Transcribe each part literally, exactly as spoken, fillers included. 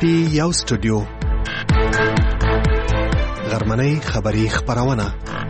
پی یو سټوډیو غرمنۍ خبری خبرونه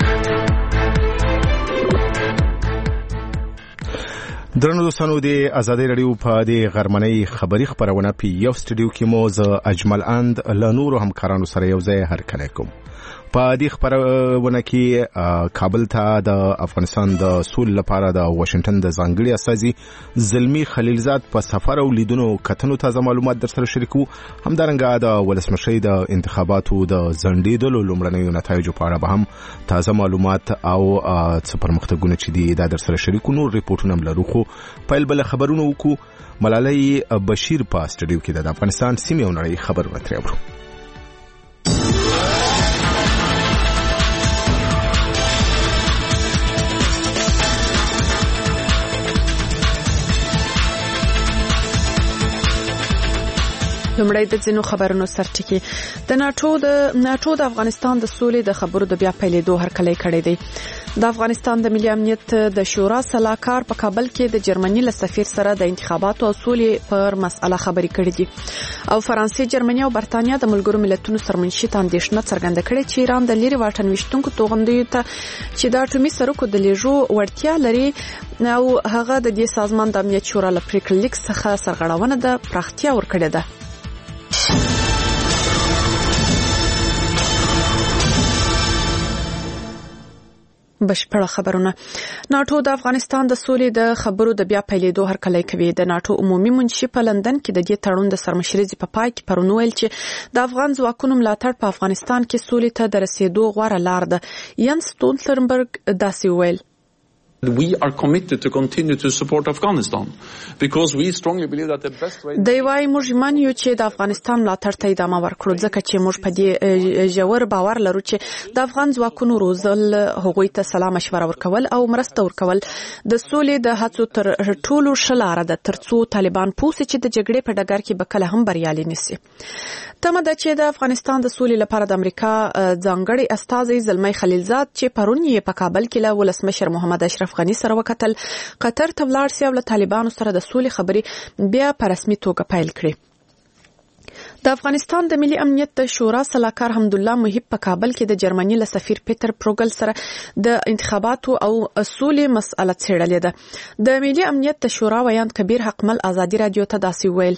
درنو دوستانو د آزادۍ رادیو په د غرمنۍ خبری خبرونه پی یو سټوډیو کې مو ز اجمل اند له نورو همکارانو سره یو ځای هرکلی کوم. په دې خبرونه کې کابل ته د افغانستان د سولې لپاره د واشنگټن د ځانګړي استازي زلمی خلیلزاد په سفر او لیدونو کتنو تازه معلومات در سره شریکو. همدارنګه د ولسمشرۍ د انتخاباتو د ځنډېدلو لومړنیو نتایجو په اړه به هم تازه معلومات او څه پرمختګونه چې دي دا در سره شریکو. نور ریپورټونه هم لرو خو پیل بل خبرونه وکړو. ملالۍ بشیر په سټوډیو کې د افغانستان سیمې او نړۍ خبرونه ترې اورو. لومړی د ځینو خبرونو سرټکی. د ناتو د ناتو د افغانستان د سولې د خبرو د بیا پیلېدو هرکلی کړی دی. د افغانستان د ملي امنیت د شورا سلاکار په کابل کې د جرمني له سفیر سره د انتخاباتو او سولې پر مسله خبرې کړې دي او فرانسې، جرمني او برتانیا د ملګرو ملتونو سرمنشي اندېښنه څرګنده کړې چې ایران د لری واټن وشتونکو توغندیو ته چې د اټومي سرکو د لیږو وړتیا لري او هغه د دې سازمان د امنیت شورا له پریکړې لیک څخه سرغړونه د پراختیا ورکړې ده. بشپړه خبرونه. ناتو د افغانستان د سولې د خبرو د بیا پیلېدو هرکلی کوي. د ناتو عمومي منشي په لندن کې د دې تړون د سرمشرۍ په پای کې پرون ویل چې د افغان ځواکونو ملاتړ په افغانستان کې سولې ته د رسیدو غوره لار ده. ینس ستولتنبرګ داسې ویل: We are committed to continue to support Afghanistan because we strongly believe that the best way دی وايي موږ مانیو چې د افغانستان ملاتړ ته ادامه ورکړو ځکه چې موږ په دې ژور باور لرو چې د افغان ځواکونو روزل، هغوی ته سلام مشوره ورکول او مرسته ورکول د سولې د هڅو تر ټولو ښه لاره ده ترڅو طالبان پوسي چې د جګړې په ډګر کې به کله هم بریالي نشي. تمه ده چې د افغانستان د سولې لپاره د امریکا ځانګړي استازي زلمی خلیلزاد چې پرون یې په کابل کې له ولسمشر محمد اشرف غنی سره وکتل، قطر ته ولاړ سي او له طالبانو سره د سولې خبرې بیا په رسمي توګه پیل کړي. د افغانستان د ملي امنیت د شورا سلاکار حمدالله محب په کابل کې د جرمني له سفیر پیټر پروګل سره د انتخاباتو او سولې مسأله څېړلې ده. د ملي امنیت د شورا ویان کبیر حقمل آزادي رادیو ته داسې ویل: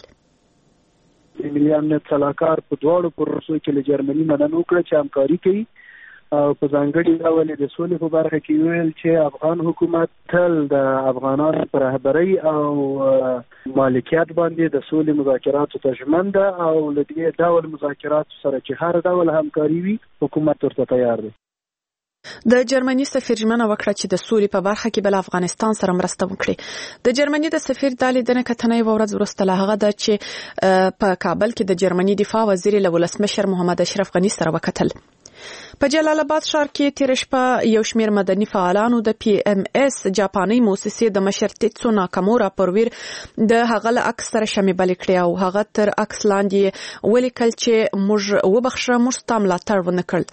د ملي امنیت سلاکار په دواړو پروسو کې له جرمني مننه وکړه چې همکاري کوي او په ځانګړي ډول د سولې په برخه کې ویل چې افغان حکومت تل د افغانانو پر رهبرۍ او مالکیت باندې د سولې مذاکراتو ته ژمن ده او له دې ډول مذاکراتو سره چې هر ډول همکاري وي حکومت ورته تیار دی. د جرمني سفیر ژمنه وکړه چې د سولې په برخه کې بل افغانستان سره مرسته وکړي. د جرمني د سفیر د لیدنې کتنې یو ورځ وروسته له هغه د چې په کابل کې د جرمني دفاع وزیر له ولسمشر محمد اشرف غنی سره وکتل. په جلال آباد ښار کې تیر شپه یو شمېر مدني فعالانو د پی ام اس جاپاني موسسې د مشر تیتسو ناکامورا پر ویر د هغه له عکس سره شمې بلې کړې او هغه تر عکس لاندې ولیکل چې موږ وبخښه، موږ ستا ملاتړ ونه کړ.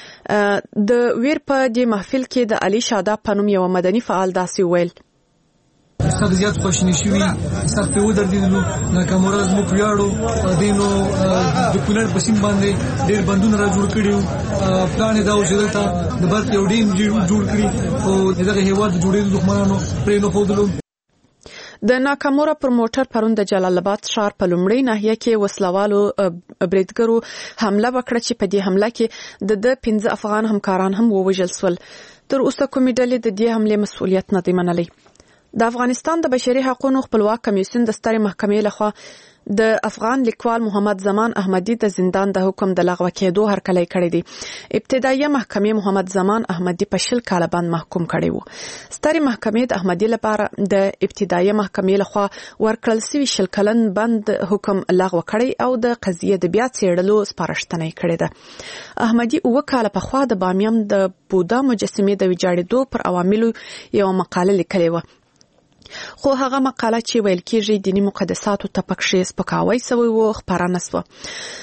د ویر په دې محفل کې د علي شاداب په نوم یو مدني فعال داسې ویل: ستاسو زیات خوشنی شوی سخت په ودرېدلو ناکامورا زموږ ویاړو دینو د کولر په سیم باندې ډېر بندونه را جوړ کړیو. پلان دا و چې دلته د برق یو ډیم جوړ کړي او دغه هیواد جوړېدو دښمنانو پرې نه ښودلو. د ناکامورا پر موټر پرون د جلال آباد ښار په لومړۍ ناحیه کې وسلوالو بریدګرو حمله وکړه چې په دې حمله کې د د پنځه افغان همکاران هم ووژل شول. تر اوسه کومې ډلې د دې حملې مسؤلیت نه دی منلی. د افغانستان د بشري حقوقو خپلواک کمیسیون د سترې محکمې لخوا د افغان لیکوال محمد زمان احمدي د زندان د حکم د لغوه کېدو هرکلی کړی دی. ابتدایي محکمې محمد زمان احمدي په شل کاله باندې محکوم کړی و. سترې محکمې د احمدي لپاره د ابتدایي محکمې لخوا ورکړل شوی شل کلن بند حکم لغوه کړی او د قضیې د بیا څېړلو سپارښتنه کړې ده. احمدي اوه کاله پخوا د بامیان د بودا مجسمې د ویجاړېدو پر عواملو یو مقاله لیکلې و، خو هغه مقاله چې ویل کېږي دیني مقدساتو ته پکښې سپکاوی سوی و خپاره نه سوه.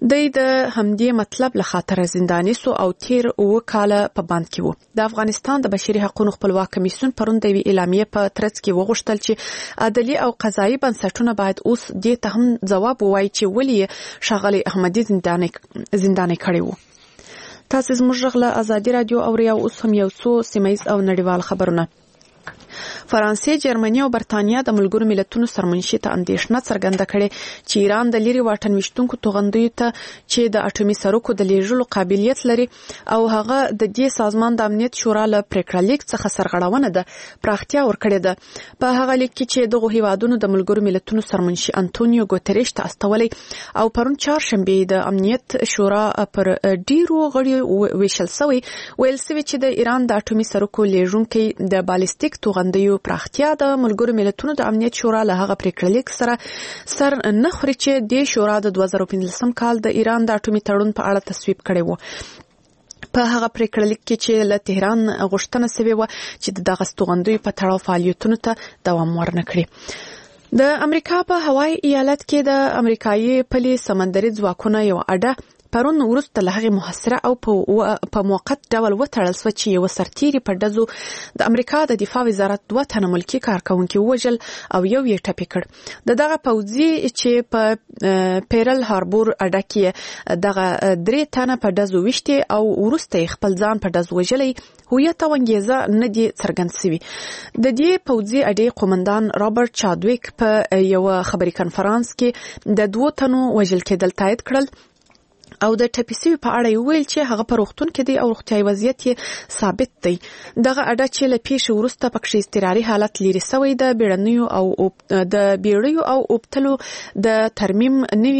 د همدې مطلب له خاطر زنداني سو او تیر او کاله په باند کې وو. د افغانستان د بشري حقوقو خپلواک کمیسیون پرون د اعلامیه په ترڅ کې وغوښتل چې عدالي او قضایي بنسټونه باید اوس دې ته هم جواب ووایي چې ولې ښاغلي احمدي زنداني زنداني کړی وو. تاسو زموږ غله ازادي رادیو اوري او اوس هم یو څو سیمایز او نړیوال خبرونه. فرانسې، جرمني او برتانیا د ملګرو ملتونو سرمنشي ته اندېښنه څرګنده کړې چې ایران د لري واټن وشتونکو توغندیو ته چې د اټومي سرکو د لیږلو قابلیت لري او هغه د دې سازمان د امنیت شورا له پریکړه لیک څخه سرغړونه ده پراختیا ورکړې ده. په هغه لیک کې چې دغه هیوادونو د ملګرو ملتونو سرمنشي انټونیو ګوتریش ته استولې او پرون چهارشنبه د امنیت شورا پر ډیرو غړي ویشل سوی ویل سوي چې د ایران د اټومي سرکو لیږونکي د بالستیک توغندیو پراختیا د ملګرو ملتونو د امنیت شورا له هغه پریکړه لیک سره سر نه خوري چې د شورا د دوه زره پنځلسم کال د ایران د اټومي تړون په اړه تصویب کړی و. په هغه پریکړه لیک کې چې له تهران غوښتنه شوې و چې دغه توغندیو په تړاو فعالیتونو ته دوام ورنکړي. د امریکا په هوایي ایالت کې د امریکایي پلي سمندري ځواکونو یو اډه پرون وروسته له هغې محاصره او په موقت ډول وتړل سوه چې یوه سرتیري په ډزو د امریکا د دفاع وزارت دوه تنه ملکي کارکوونکي ووژل او یو یې ټپي کړ. د دغه پوځي چې په پیرل هاربور اډه کې دغه درې تنه په ډزو ویشتې او وروسته یې خپل ځان په ډز وژلی هویت او انګیزه نه دي څرګند سوي. د دې پوځي اډې قومندان رابرټ چادویک په یوه خبري کنفرانس کې د دوو تنو وژل کېدل تایید کړل او د ټپي سوي په اړه یې ویل چې هغه په روغتون کې دی او روغتیايي وضعیت یې ثابت دی. دغه اډه چې له پیښې وروسته پکښې اضطراري حالت لرې سوی د بیړنیو او د بیړیو او اوبتلو د ترمیم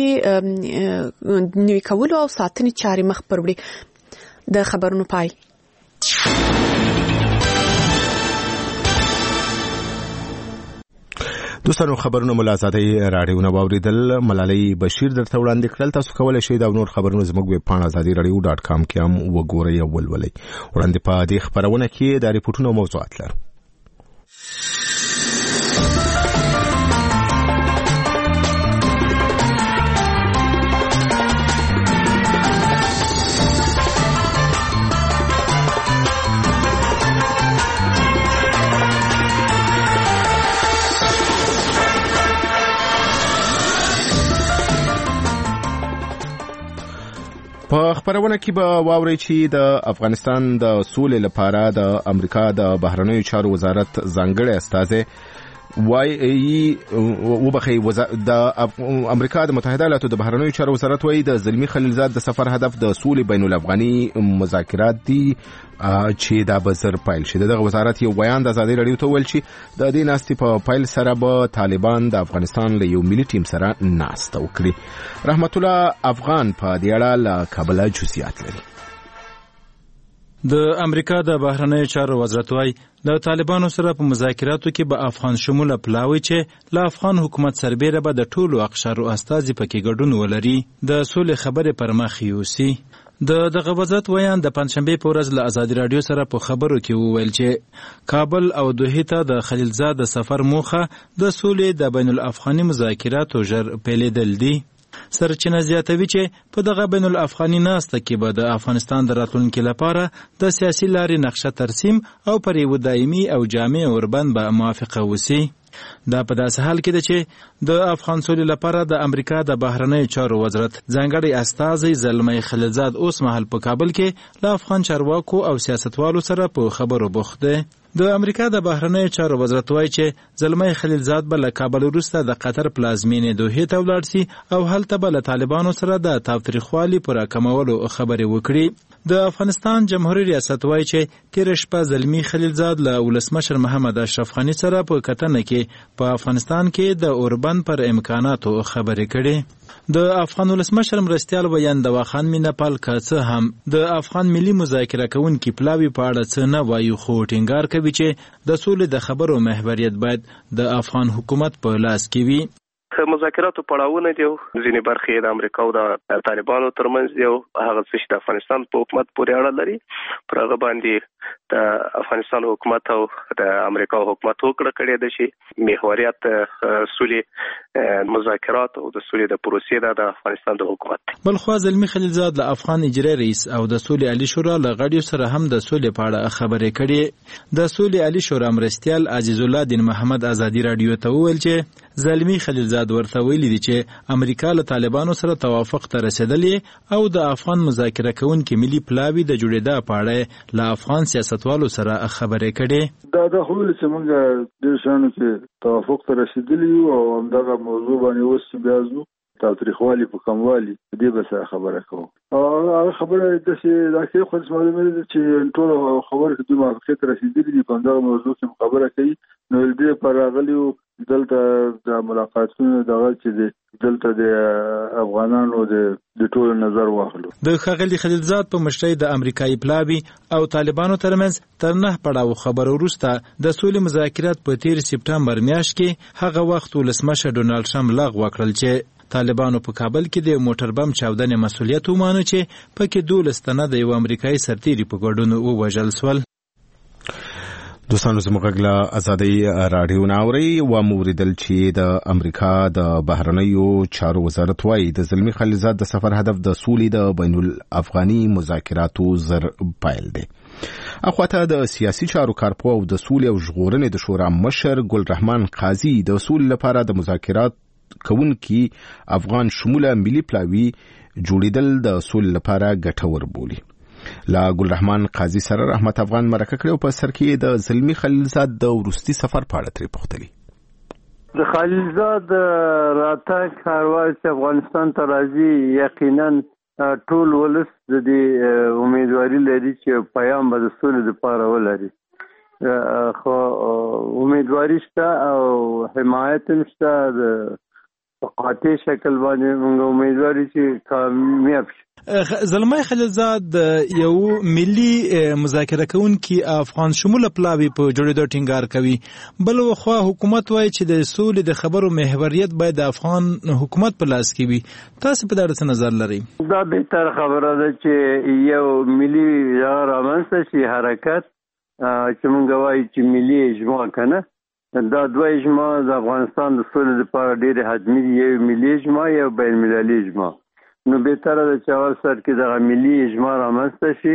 نوي نوي کولو او ساتنې چارې مخ پر وړي. د خبرونو پای. دوستانو خبرونه مو له ازادۍ راډیو نه واوریدل. ملالۍ بشیر درته وړاندې کړل. تاسو کولی شئ دا نور خبرونه زموږ ویب پاڼه ازادي راډیو ډاټ کام کې هم وګورئ او ولولئ. وړاندې په دې خبرونه کې د ریپورټونو موضوعات لرو. په خبرونه کې به واورئ چې د افغانستان د سولې لپاره د امریکا د بهرنیو چارو وزارت ځانګړی استازی وایي وبخي د امریکا د متحده ایالاتو د بهرنیو چارو وزارت وایي د زلمی خلیلزاد د سفر هدف د سولې بین الافغاني مذاکرات دي چې دا به زر پایل شي. دغه وزارت یو بیان د ازادي راډیو ته ویل چې د دې ناستې په پایل سره به طالبان د افغانستان له یو ملي ټیم سره ناسته وکړي. رحمت الله افغان په دې اړه له کابل جزئیات لري. د امریکا د بهرنیو چارو وزارت وايي د طالبانو سره په مذاکراتو کې به افغان شموله پلاوي چې له افغان حکومت سربیره به د ټولو اقشارو استازي پکې ګډون ولري د سولې خبرې پر مخ یوسي. د دغه وزارت ویان د پنځشنبه په ورځ له ازادي راډیو سره په خبرو کې وویل چې کابل او دوحه ته د خلیلزاد د سفر موخه د سولې د بین الافغاني مذاکراتو ژر پیلېدل دي. سرچینه زیاتوي چې په دغه بین الافغاني ناسته کې به د افغانستان د راتلونکي لپاره د سیاسي لارې نقشه ترسیم او پر یو دایمي او جامع اوربند به موافقه وسی. دا په داسې حال کې ده چې د افغان سولې لپاره د امریکا د بهرنیو چارو وزارت ځانګړی استازی زلمی خلیلزاد اوس مهال په کابل کې له افغان چارواکو او سیاستوالو سره په خبرو بوخت دی. د امریکا د بهرنیو چارو وزارت وایي چې زلمی خلیلزاد به له کابل وروسته د قطر پلازمینې دوحې ته ولاړ سي او هلته به له طالبانو سره د تاوتریخوالي پر راکمولو خبرې وکړي. د افغانستان جمهوریت ریاست وایي چې تېره شپه زلمی خلیلزاد له ولسمشر محمد اشرف غني سره په کتنه کې په افغانستان کې د اوربند پر امکاناتو خبرې کړي. د افغان ولسمشر مرستیال ویان دوا خان مینپال که څه هم د افغان ملي مذاکره کوونکي پلاوي په اړه څه نه وایي خو ټینګار کوي چې د سولې د خبرو محوریت باید د افغان حکومت په لاس کې وي. مذاکراتو پړاوونه دي، ځینې برخې د امریکا او د طالبانو ترمنځ دي، هغه څه چې د افغانستان په حکومت پورې اړه لري. پر هغه باندې د افغانستان حکومت او د امریکا حکومت وکړه کړی د شي محوریت سولې مذاکرات او د سولې د پروسې د افغانستان د حکومت. بل خو زلمی خلیلزاد د افغان اجرای رئیس او د سولې عالی شورا له غړیو سره هم د سولې په اړه خبرې کړې. د سولې عالی شورا مرستیال عزیز الله دین محمد ازادي رادیو ته وویل چې زلمی خلیلزاد ورته ویلي دي چې امریکا له طالبانو سره توافق ته رسیدلې او د افغان مذاکره کوونکي ملي پلاوی د جوړېدا په اړه له افغان سیاستوالو سره خبرې کړې. دا د خپل چې موږ د شانو کې توافق ته رسیدلې او همدغه موضوع باندې اوس بیا زو تاریخوالي په کموالي دې به خبره کوو. هغه خبره د چې دا کې خو معلومه ده چې ټول خبره کې د موافقت رسیدلې دي په دغه موضوع کې خبره کوي. نو دې پر راغلیو دلته د ملاقاتونو دغه چې دلته د افغانانو د ټول نظر واخلو. د ښاغلي خلیلزاد په مشرۍ د امریکایي پلاوي او طالبانو ترمنځ تر نه پړاو خبرو وروسته د سولې مذاکرات په تیر سپټمبر میاشت کې هغه وخت ولسمشر ډونالډ ټرمپ لغوه کړل چې طالبانو په کابل کې د موټر بم چاودنې مسؤلیت ومانه چې پکې دولس تنه د یو امریکایي سرتیري په ګډون ووژل شول. دوستانو زموږ له ازادي رادیو ناوري و موریدل چې د امریکا د بهرنیو چارو وزارت وايي د زلمی خلیلزاد د سفر هدف د سولې د بین الافغاني مذاکراتو زر پایل دی. اخواته د سیاسي چارو کارپو او د سولې او ژغورنې د شورا مشر ګل رحمان قاضي د سولې لپاره د مذاکرات کوونکی افغان شموله ملي پلاوی جوړیدل د سولې لپاره ګټور بولي. لا ګل رحمان قاضي سره رحمت افغان مرکه کړو په سر کې د زلمی خلیلزاد د ورستي سفر په اړه ترې پوښتنه. د خلیلزاد راتګ کاروان چې افغانستان ته راځي یقینا ټول ولس د دې امیدواري لري چې پیغام به د سولې لپاره ولري. خو امیدواري شته او حمایت هم شته د قاطع شکل باندې موږ امیدواري چې کامیاب شي. زلمی خلیلزاد یو ملي مذاکره کوونکی افغان شموله پلاوی په جوړېدو ټینګار کوي. بل خو حکومت وایي چې د سولې د خبرو محوریت باید د افغان حکومت په لاس کې وي. تاسو په دې څه نظر لرئ؟ دا بهتر خبره ده چې یو ملي رامنځته شي حرکت چې موږ وایي چې ملي اجماع کنه. دا دوه اجماع د افغانستان د سولې لپاره ډېر حتمي دي، یو ملي اجماع یو بین المللي اجماع. نو بهتره ده چې اول سر کې دغه ملي اجماع رامنځته شي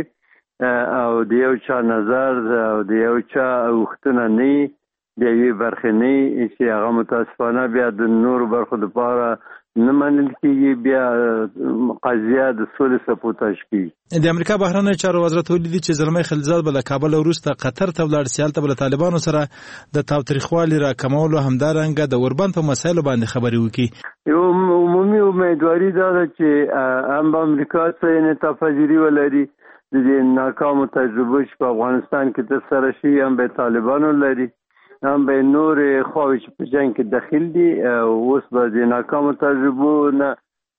او د یو چا نظر او د یو چا غوښتنه نه وي د یوې برخې نه وي چې هغه متاسفانه بیا د نورو برخو لپاره نه منل کېږي، بیا قضیه د سولې سپوتاژ کېږي. د امریکا بهرنیو چارو وزارت ویلي چې زلمی خلیلزاد به له کابل وروسته قطر ته ولاړ سي، هلته به له طالبانو سره د تاوتریخوالي راکمولو همدارنګه د اوربند په مسایلو باندې خبرې وکړي. یو عمومي امیدواري دا ده چې هم به امریکا څه انعطاف پذیري ولري د دې ناکامو تجربو چې په افغانستان کې ترسره شوي، هم به طالبانو لري، هم به نورې خواوې چې په جنګ کې دخیل دي. اوس به د ناکامو تجربو نه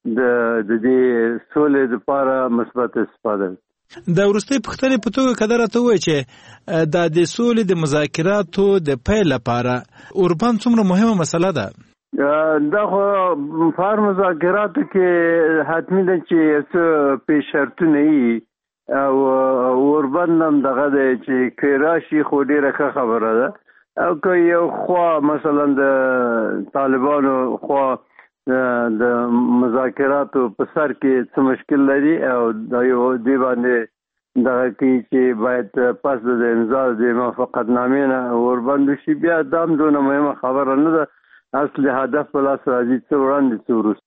د دې سولې لپاره مثبت استفاده. د وروستۍ پوښتنې په توګه که دا راته ووایي چې دا د سولې د مذاکراتو د پیل لپاره اوربند څومره مهمه مسله ده؟ دا خو په هر مذاکراتو کې حتمي ده چې یو څه پیش شرطونه وي او اوربند هم دغه دی چې که راشي خو ډېره ښه خبره ده. او که یو خوا مثلا د طالبانو خوا د مذاکراتو په سر کې څه مشکل لري او دا یو دې باندې دغه کې چې باید پس د امضا د موافقتنامې نه وربند شي، بیا دا هم دونه مهمه خبره نه ده. اصل هدف په لاس راځي څه وړاندې څه وروسته.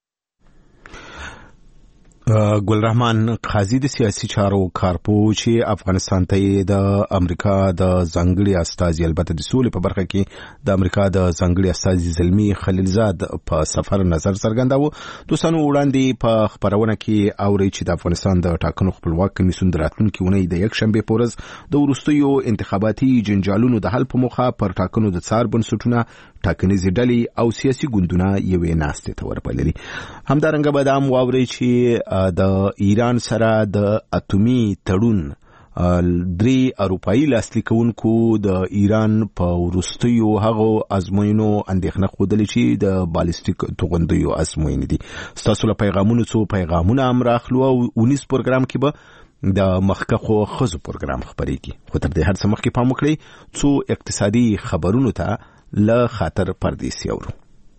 ګل رحمان قاضي د سیاسي چارو کارپو چې افغانستان ته د امریکا د ځانګړي استازي البته د سولې په برخه کې د امریکا د ځانګړي استازي زلمی خلیلزاد په سفر نظر څرګنداوه. دوستانو وړاندې په خبرونه کې اوري چې د افغانستان د ټاکنو خپلواک کمیسیون د راتلونکي اونۍ د یک شنبه په ورځ د وروستیو انتخاباتي جنجالونو د حل په موخه پر ټاکنو د څار بنسټونه ټاکنیزې ډلې او سیاسي ګوندونه یوې ناستې ته وربللي. همدارنګه به دا هم واورئ چې د ایران سره د اتومي تړون درې اروپایي لاسلیکونکو د ایران په وروستیو هغو ازموینو اندېښنه ښودلې چې د بالستیک توغندیو ازموینې دي. ستاسو له پیغامونو څو پیغامونه هم راخلو او اونیس پروګرام کې به د مخکخو خزو پروګرام خبرېږي. خو تر دې هر څه مخکې پام وکړئ څو اقتصادي خبرونو ته له خاطر پردیسي اورو.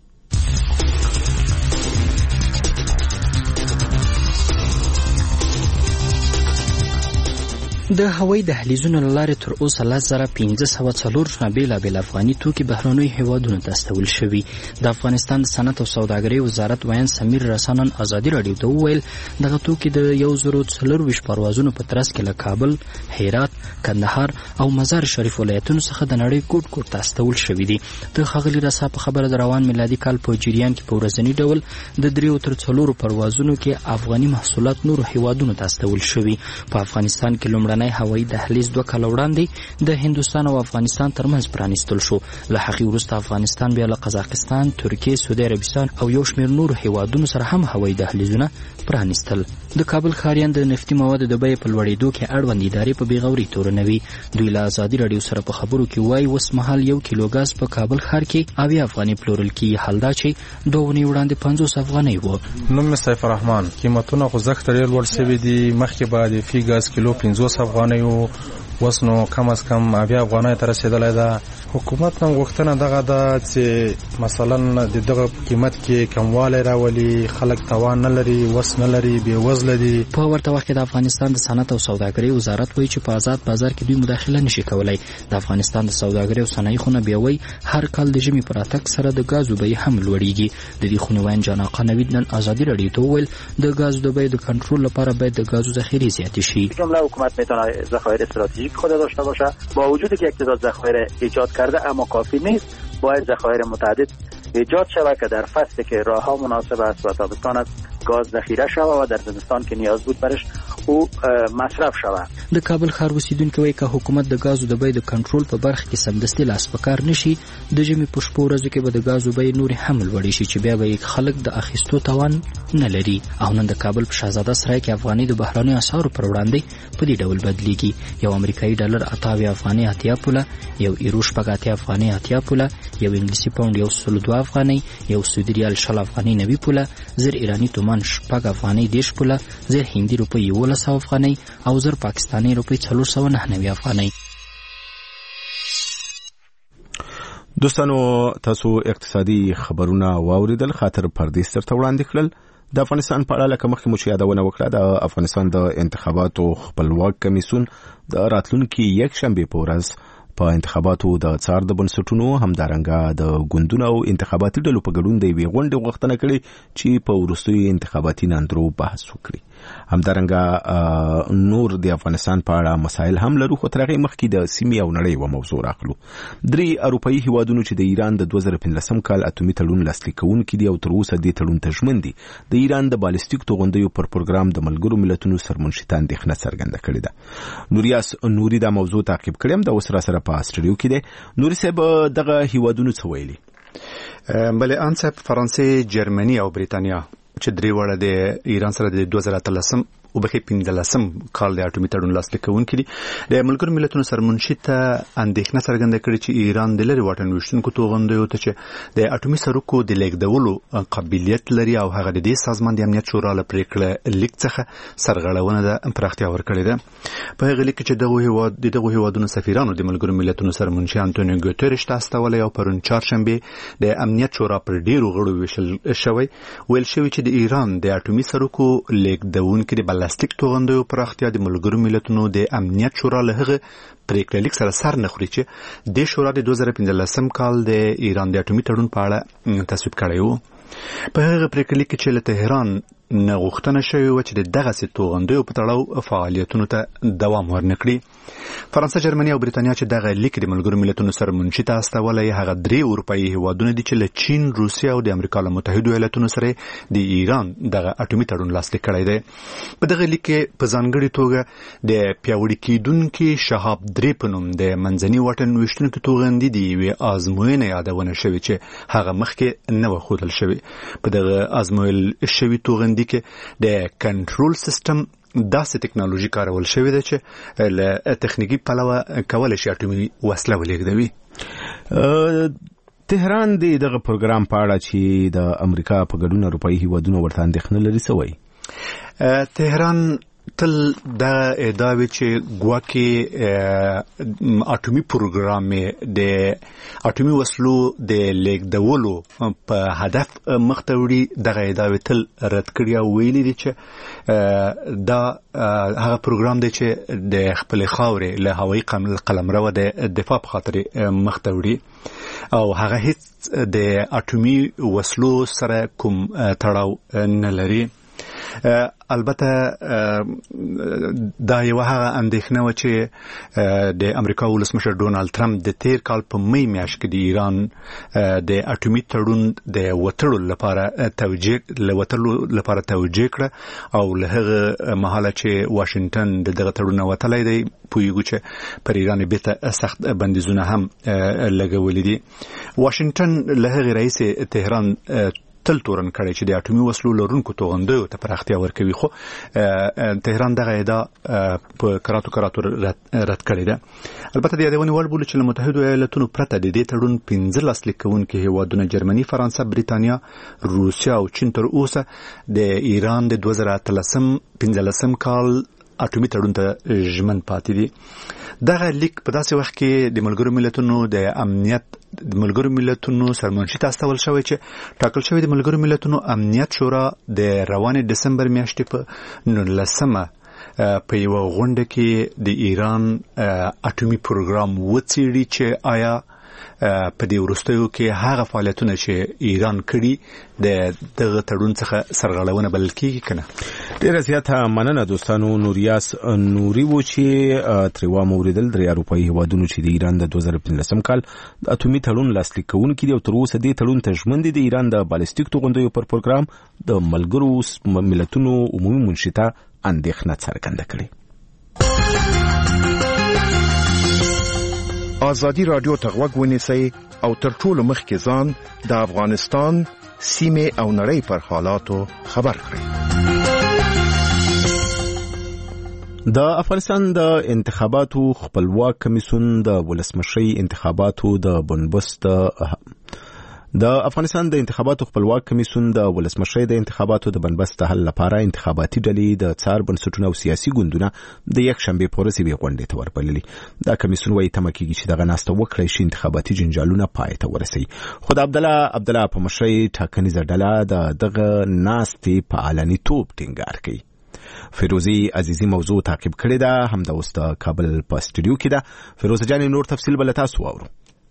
د هوایي دهلیزونو له لارې تر اوسه لس زره پنځه سوه څلور نه بېلابېل افغاني توکي بهرنیو هېوادونو ته استول شوي. د افغانستان د صنعت او سوداګرۍ وزارت ویاند سمیر رسا نن ازادي راډیو ته وویل دغه توکي د یو زرو څلرویشت پروازونو په ترڅ کې له کابل، هرات، کندهار او مزار شریف ولایتونو څخه د نړۍ ګوټ ګوټ ته استول شوي دي. د ښاغلي رسا په خبره د روان میلادي کال په جریان کې په ورځني ډول د دریو تر څلورو پروازونو کې افغاني محصولات نورو هېوادونو ته استول شوي. په افغانستان کې لومړنی هوایي دهلیز دوه کاله وړاندې د هندوستان او افغانستان ترمنځ پرانیستل شو. له هغې وروسته افغانستان بیا له قزاقستان، ترکیې، سعودي عربستان او یو شمېر نورو هېوادونو سره هم هوایي دهلیزونه پرانیستل. د کابل ښاریان د نفتي موادو د بیې په لوړېدو کې اړوند ادارې په بېغورۍ تورنوي. دوی له ازادي راډیو سره په خبرو کې وایي اوس مهال یو کیلو ګاز په کابل ښار کې اویا افغانۍ پلورل کېږي، حال دا چې دوه اونۍ وړاندې پنځوس افغانۍ وه. نوم مې سیف الرحمن. قیمتونه خو زښته ډېر لوړ شوي دي. مخکې به د فی ګاز کیلو پنځوس افغانۍ و، اوس نو کم از کم اویا افغانۍ ته رسېدلی ده. حکومت هم غوښتنه دغه ده چې مثلا د دغه قیمت کې کموالی راولي. خلک توان نه لري، وس نه لري، بېوزله دي. په ورته وخت کې د افغانستان د صنعت او سوداګرۍ وزارت وایي چې په آزاد بازار کې دوی مداخله نشي کولی. د افغانستان د سوداګرۍ او صنایع خونه بیا وایي هر کال د ژمي په راتګ سره د ګازو بیې هم لوړېږي. د دې خونې ویاند جان آقا نوید نن ازادي راډیو ته وویل د ګازو د بیې د کنټرول لپاره باید د ګازو ذخیرې زیاتې شي. جمله حکومت میتونه ذخایر استراتژیک خود داشته باشه. با وجودی که یک تعداد ذخایر ایجاد کرده اما کافی نیست. باید ذخایر متعدد ایجاد شود که در فصلی که راهها مناسب است و تابستان است گاز ذخیره شود و در زمستان که نیاز بود برش او مصرف شود. د کابل ښار اوسیدونکي وایي که حکومت د ګازو د بیې د کنټرول په برخه کې سمدستي لاس په کار نشي د ژمي په شپو ورځو کې به د ګازو بیې نورې هم لوړې شي چې بیا به خلک د اخیستو توان نه لري. او نن د کابل په شهزاده سرای کې افغانۍ د بهرنیو اسعارو پر وړاندې په دې ډول بدلیږي. یو امریکایي ډالر اته اویا افغانۍ اتیا پوله، یو ایرو شپږ اتیا افغانۍ اتیا پوله، یو انګلیسي پاونډ یو سل دوه افغانۍ، یو سعودي ریال شل افغانۍ نوي پوله، زر ایراني تومان شپږ افغانۍ دېرش پوله، زر هندي روپۍ یولس سوه افغانۍ او زر پاکستاني روپۍ څلور سوه نهه نوي افغانۍ. دوستانو تاسو اقتصادي خبرونه واوریدل، خاطر پردیس درته وړاندې کړل. د افغانستان په اړه لکه مخکې مو چې یادونه وکړه د افغانستان د انتخاباتو خپلواک کمیسیون د راتلونکي یکشنبې په ورځ په انتخاباتو د څار د بنسټونو همدارنګه د ګوندونو او انتخاباتي ډلو په ګډون د یوې غونډې غوښتنه کړې چې په وروستیو انتخاباتي ناندرو بحث وکړي. همدارنګه نور د افغانستان په اړه مسایل هم لرو، خو تر هغې مخکې د سیمې او نړۍ یوه موضوع راخلو. درې اروپایي هیوادونو چې د ایران د دوه زره پنځلسم کال اتومي تړون لاسلیک کوونکي دي او تر اوسه دې تړون ته ژمن دي، د ایران د بالستیک توغندیو پر پروګرام د ملګرو ملتونو سرمنشي ته اندېښنه څرګنده کړې ده. نوریاس نوري دا موضوع تعقیب کړم د اوس را سره په استرالیا کې ده. نوري صاحب دغه هیوادونو څه ویلي؟ بلې ان صاحب فرانسې، جرمني او بریتانیا چې درې واړه د ایران سره د دوه زره اتلسم او بخې پنځلسم کال د اټومي تړون لاسلیک کوونکي دي. د ملګرو ملتونو سرمنشي ته اندېښنه څرګنده کړې چې ایران د لرې واټن ویشتونکو توغندیو ته چې د اټومي سرکو د لیږدولو قابلیت لري او هغه د دې سازمان د امنیت شورا له پریکړې لیک څخه سرغړونه ده پراختیا ورکړې ده. په هغه لیک کې چې دغه هیواد د دغه هیوادونو سفیرانو د ملګرو ملتونو سرمنشي انټونیو ګوتریش ته استولی او پرون چهارشنبه د امنیت شورا پر ډیرو غړو ویشل شوی ویل شوی چې د ایران د اټومي سرکو لیږدونکي د پلاستیک توغندیو پراختیا د ملګرو ملتونو د امنیت شورا له هغه پریکړې لیک سره سر نه خوري چې د شورا د دوه زره پنځلسم کال د ایران د اټومي تړون په اړه تصویب کړی و. په هغه پریکړې لیک کې چې له تهران نه غوښتنه شوې وه چې د دغسې توغندیو په تړاو فعالیتونو ته دوام ورنکړي. فرانسه، جرمني او بریتانیا چې دغه لیک د ملګرو ملتونو سرمنشي ته استولی، هغه درې اروپایي هیوادونه دي چې له چین، روسیې او د امریکا له متحدو ایالتونو سره د ایران دغه اټومي تړون لاسلیک کړی دی. په دغه لیک کې په ځانګړې توګه د پیاوړي کېدونکي شهاب درې په نوم د منځني واټن ویشتونکي توغندي د یوې ازموینې یادونه شوې چې هغه مخکې نه وه ښودل شوې. په دغه ازمویل شوي توغندي کې د کنټرول سیستم داسې ټکنالوژي کارول شوې ده چې له تخنیکی پلوه کولای شي اټومي وسله ولېږدوي. تهران د دغه پروګرام په اړه چې د امریکا په ګډون اروپایي هیوادونو ورته اندېښنه لري څه وایي؟ تهران تل دا ادعا چې ګواکې اټومي پروګرام د اټومي وسلو د لیږدولو په هدف مخته وړي. دغه ادعا تل رد کړي او ویلي دي چې دا هغه پروګرام دی چې د خپل خاورې له هوایي قلمرو د دفاع په خاطر مخته وړي او هغه هیڅ د اټومي وسلو سره کوم تړاو نه لري. البته دا یو هغه اندېښنه و چې د امریکا ولسمشر ډونالد ټرمپ د تیر کال په می میاشت کې د ایران د اټومي تړون د وټړو لپاره توجیه لوټلو لپاره توجیه کړ او له هغه مهاله چې واشنگټن دغه تړون وټلای دی پویګو چې پر ایران بیت سخت بندیزونه هم لګولې دي. واشنگټن له هغه رئیس تهران تل تورن کړی چې د اټومي وسلو لرونکو توغندیو ته پراختیا ورکوي، خو تهران دغه ادعا په کراتو کراتو رد کړې ده. البته د یادونې وړ بولي چې له متحدو ایالاتونو پرته د دې تړون پنځلس لیکونکي هیوادونه جرمني، فرانسه، بریتانیا، روسیا او چین تر اوسه د ایران د دوه زره اتلسم پنځلسم کال اټومي تړون ته ژمن پاتې دي. دغه لیک په داسې وخت کې د ملګرو ملتونو د امنیت د ملګرو ملتونو سرمنشي ته استول شوی چې ټاکل شوی د ملګرو ملتونو امنیت شورا د روانې دسمبر میاشتې په نولسمه په یو غونډه کې د ایران اټومي پروګرام وڅېړي چې آیا په دې وروستیو کې هغه فعالیتونه چې ایران کړي د دغه تړون څخه سرغړونه بلل کېږي که نه. ډېره زیاته مننه دوستانو. نوریاس نوري و چې ترې واوریدل د اروپایي هیوادونو چې د ایران د دوه زره پنځلسم کال د اټومي تړون لاسلیک کوونکي دي او تر اوسه دې تړون ته ژمن دي د ایران د بالستیک توغندیو پر پروګرام د ملګرو ملتونو عمومي منشي ته اندېښنه څرګنده کړې. آزادی رادیو ته غوږ ونیسئ او تر ټولو مخکې ځان د افغانستان سیمه او نړۍ پر حالاتو خبر کړئ. د افغانستان د انتخاباتو خپلواک کمیسیون د ولسمشي انتخاباتو د بنبست د افغانستان د انتخاباتو خپلواک کمیسیون د ولسمشي د انتخاباتو د بنبست حل لپاره انتخاباتي ډلې د څار بنسټونو او سیاسي ګوندونه د یک شنبه په ورځ به غونډه ته وربللي. دا کمیسیون وايي تمه کیږي چې دغه ناسته وکړي شي انتخاباتي جنجالونه پای ته ورسي. خو د عبد الله عبد الله په مشرۍ ټاکنیزه ډله د دغه ناستې په علني توپ ټینګار کوي. فیروزی عزیزی موضوع تعقیب کړی ده، هم د اوس د کابل په استودیو کې ده. فیروزه جان نور تفصیل بل تاسو واورو.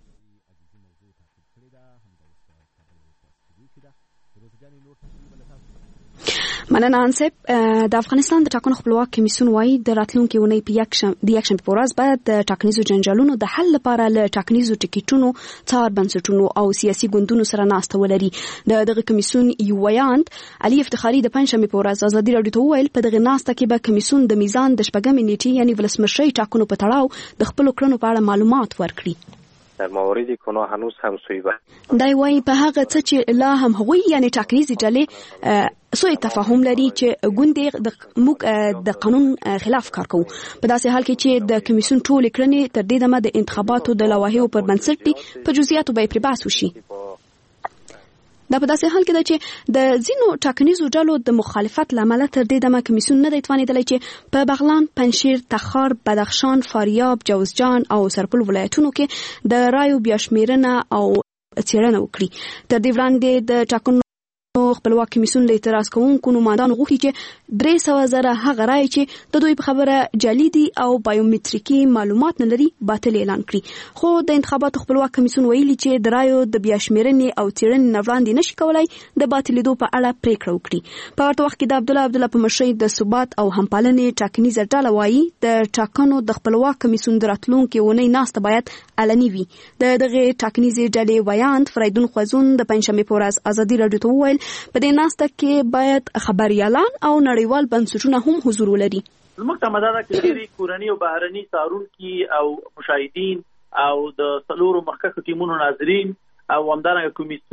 مننه انصب. د افغانستان د ټاکنو خپلواک کمیسیون وايي د راتلونکي اونۍ په یک شنبه د یک شنبه په ورځ باید د ټاکنیزو جنجالونو د حل لپاره له ټاکنیزو ټیکټونو، څار بنسټونو او سیاسي ګوندونو سره ناسته ولري. د دغه کمیسیون یو ویاند علي افتخاري د پنځشنبه په ورځ ازادي راډیو ته وویل په دغه ناسته کې به کمیسیون د میزان د شپږمې نیټې یعنی ولسمشي ټاکنو په تړاو د خپل کړنو په اړه معلومات ورکړي. در موردی که اونا هنوز هم سویبه دای وایي په هغه څه چې لا هم هغوی یعنی ټاکنیزې ډلې سوء تفاهم لري چې ګوندې د موږ د قانون خلاف کار کوو. په داسې حال کې چې د کمیسیون ټولې کړنې تر دې دمه د انتخاباتو د لوایحو پر بنسټ دي، په جزئیاتو به یې پرې بحث وشي. دا په داسې حال کې ده چې د ځینو ټاکنیزو ډلو د مخالفت له امله تر دې دمه کمیسیون نه دی توانېدلی چې په بغلان، پنجشیر، تخار، بدخشان، فاریاب، جوزجان او سرپل ولایتونو کې د رایو بیاشمیرنه او څېړنه وکړي. تر دې وړاندې د ټاکنو خپلواک کمیسیون له اعتراض کوونکو نمایندانو غوښتي چې درې سوه زره هغه رایې چې د دوی په خبره جعلي دي او بایومتریکي معلومات نه لري باطل اعلان کړي. خو د انتخاباتو خپلواک کمیسیون ویلي چې د رایو د بیاشمیرنې او څېړنې نه وړاندې نشي کولای د باطلېدو په اړه پریکړه وکړي. په ورته وخت کې د عبد الله عبد الله په مشرۍ د ثبات او همپالنې ټاکنیزه ډله وایي د ټاکنو د خپلواک کمیسیون د راتلونکي اونۍ ناسته باید علني وي. د دغه ټاکنیزې ډلې ویاند فریدون خوازون د پنځشنبې په ورځ ازادي راډیو ته وویل په دې ناسته کې باید خبريالان او نړیوال بنسټونه هم حضور ولري. زموږ تمه ده چې ډېری کورني او بهرني څارونکي او مشاهدین او د څلورو مخکښو ټیمونو ناظرین او همدارنګه کمیسیون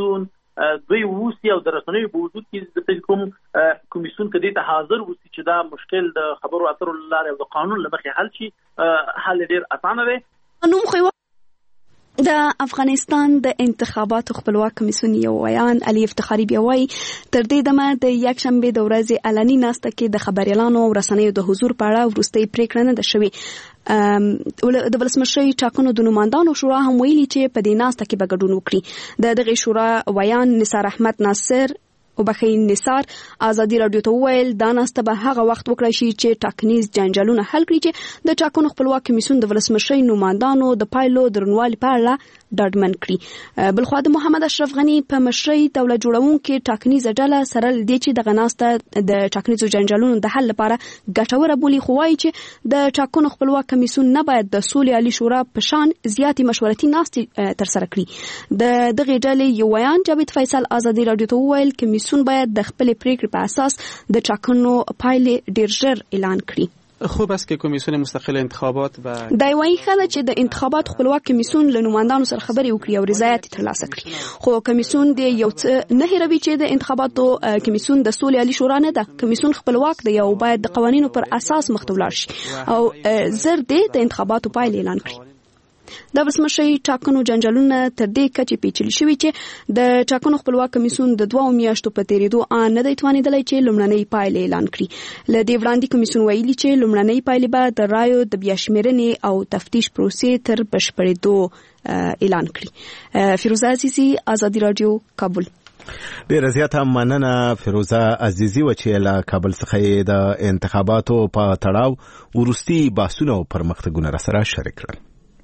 دوی ووسی او د رسنیو په وجود کې د کوم کمیسیون کدي ته حاضر وسی چې دا مشکل د خبرو اترو لاره او د قانون لمخې حل شي، حل ډیر اسانه دی. نو خو د افغانستان د انتخاباتو خپلواک کمیسیون یو ویان علي افتخاري بیا وایي تر دې دمه د یک شنبه د ورځې علني ناسته کې د خبريالانو او رسنیو د حضور په اړه وروستۍ پریکړه نه ده شوې. د ولسمشر ټاکنو د نوماندانو شورا هم ویلي چې په دې ناسته کې به ګډون وکړي. د دغه شورا ویان نثار احمد ناصر او بخي نثار ازادي رادیو ته ویل دا ناسته به هغه وخت وکړي شي چې ټاکنیز جنجالونه حل کړي چې د ټاکنو خپلواک کمیسیون د ولسمشر نوماندانو د پایلو درنوالي په اړه ډاډمن کړي. بلخوا د محمد اشرف غنی په مشرۍ دولت جوړونکو ټاکنیزه ډله سره د چې د غناسته د ټاکنیزو جنجالونو د حل لپاره ګټوره بولی، خو وايي چې د ټاکنو خپلواک کمیسیون نه باید د سولې عالی شورا په شان زیاتې مشورتي ناستې تر سره کړي. د دغه ډلې یو ویان جاوید فیصل ازادي رادیو ته ویل کمیسیون باید د خپل پریکړې په اساس د ټاکنو پایلې ډیر ژر اعلان کړي. خوب است که کمیسیون مستقل انتخابات و دای وایي خله چې د انتخابات خپلواک کمیسیون له نوماندانو سره خبرې وکړي او رضایت ترلاسه کړي، خو کمیسیون د یو څه نه هیروي چې د انتخاباتو کمیسیون د سولې عالی شورا نه ده. کمیسیون خپلواک دی او باید د قوانینو پر اساس مخ ته ولاړ شي او زر دې د انتخاباتو پایلې اعلان کړي. د ولسمشر ټاکنو جنجالونه تر دې کچې پیچلي شوي چې د ټاکنو خپلواک کمیسیون د دوه میاشتو په تیریدو ان نه دی توانیدلی چې لومړنۍ پایلې اعلان کړي. له دې وړاندې کمیسیون ویلي چې لومړنۍ پایلې به د رایو د بیا شمیرنې او تفتیش پروسې تر بشپړېدو اعلان کړي. فیروزه عزیزي، ازادي رادیو، کابل. ډیره زیاته مننه فیروزه عزیزي و چې له کابل څخه د انتخاباتو په تړاو وروستي بحثونه او پرمختګونه را سره شریک کړل.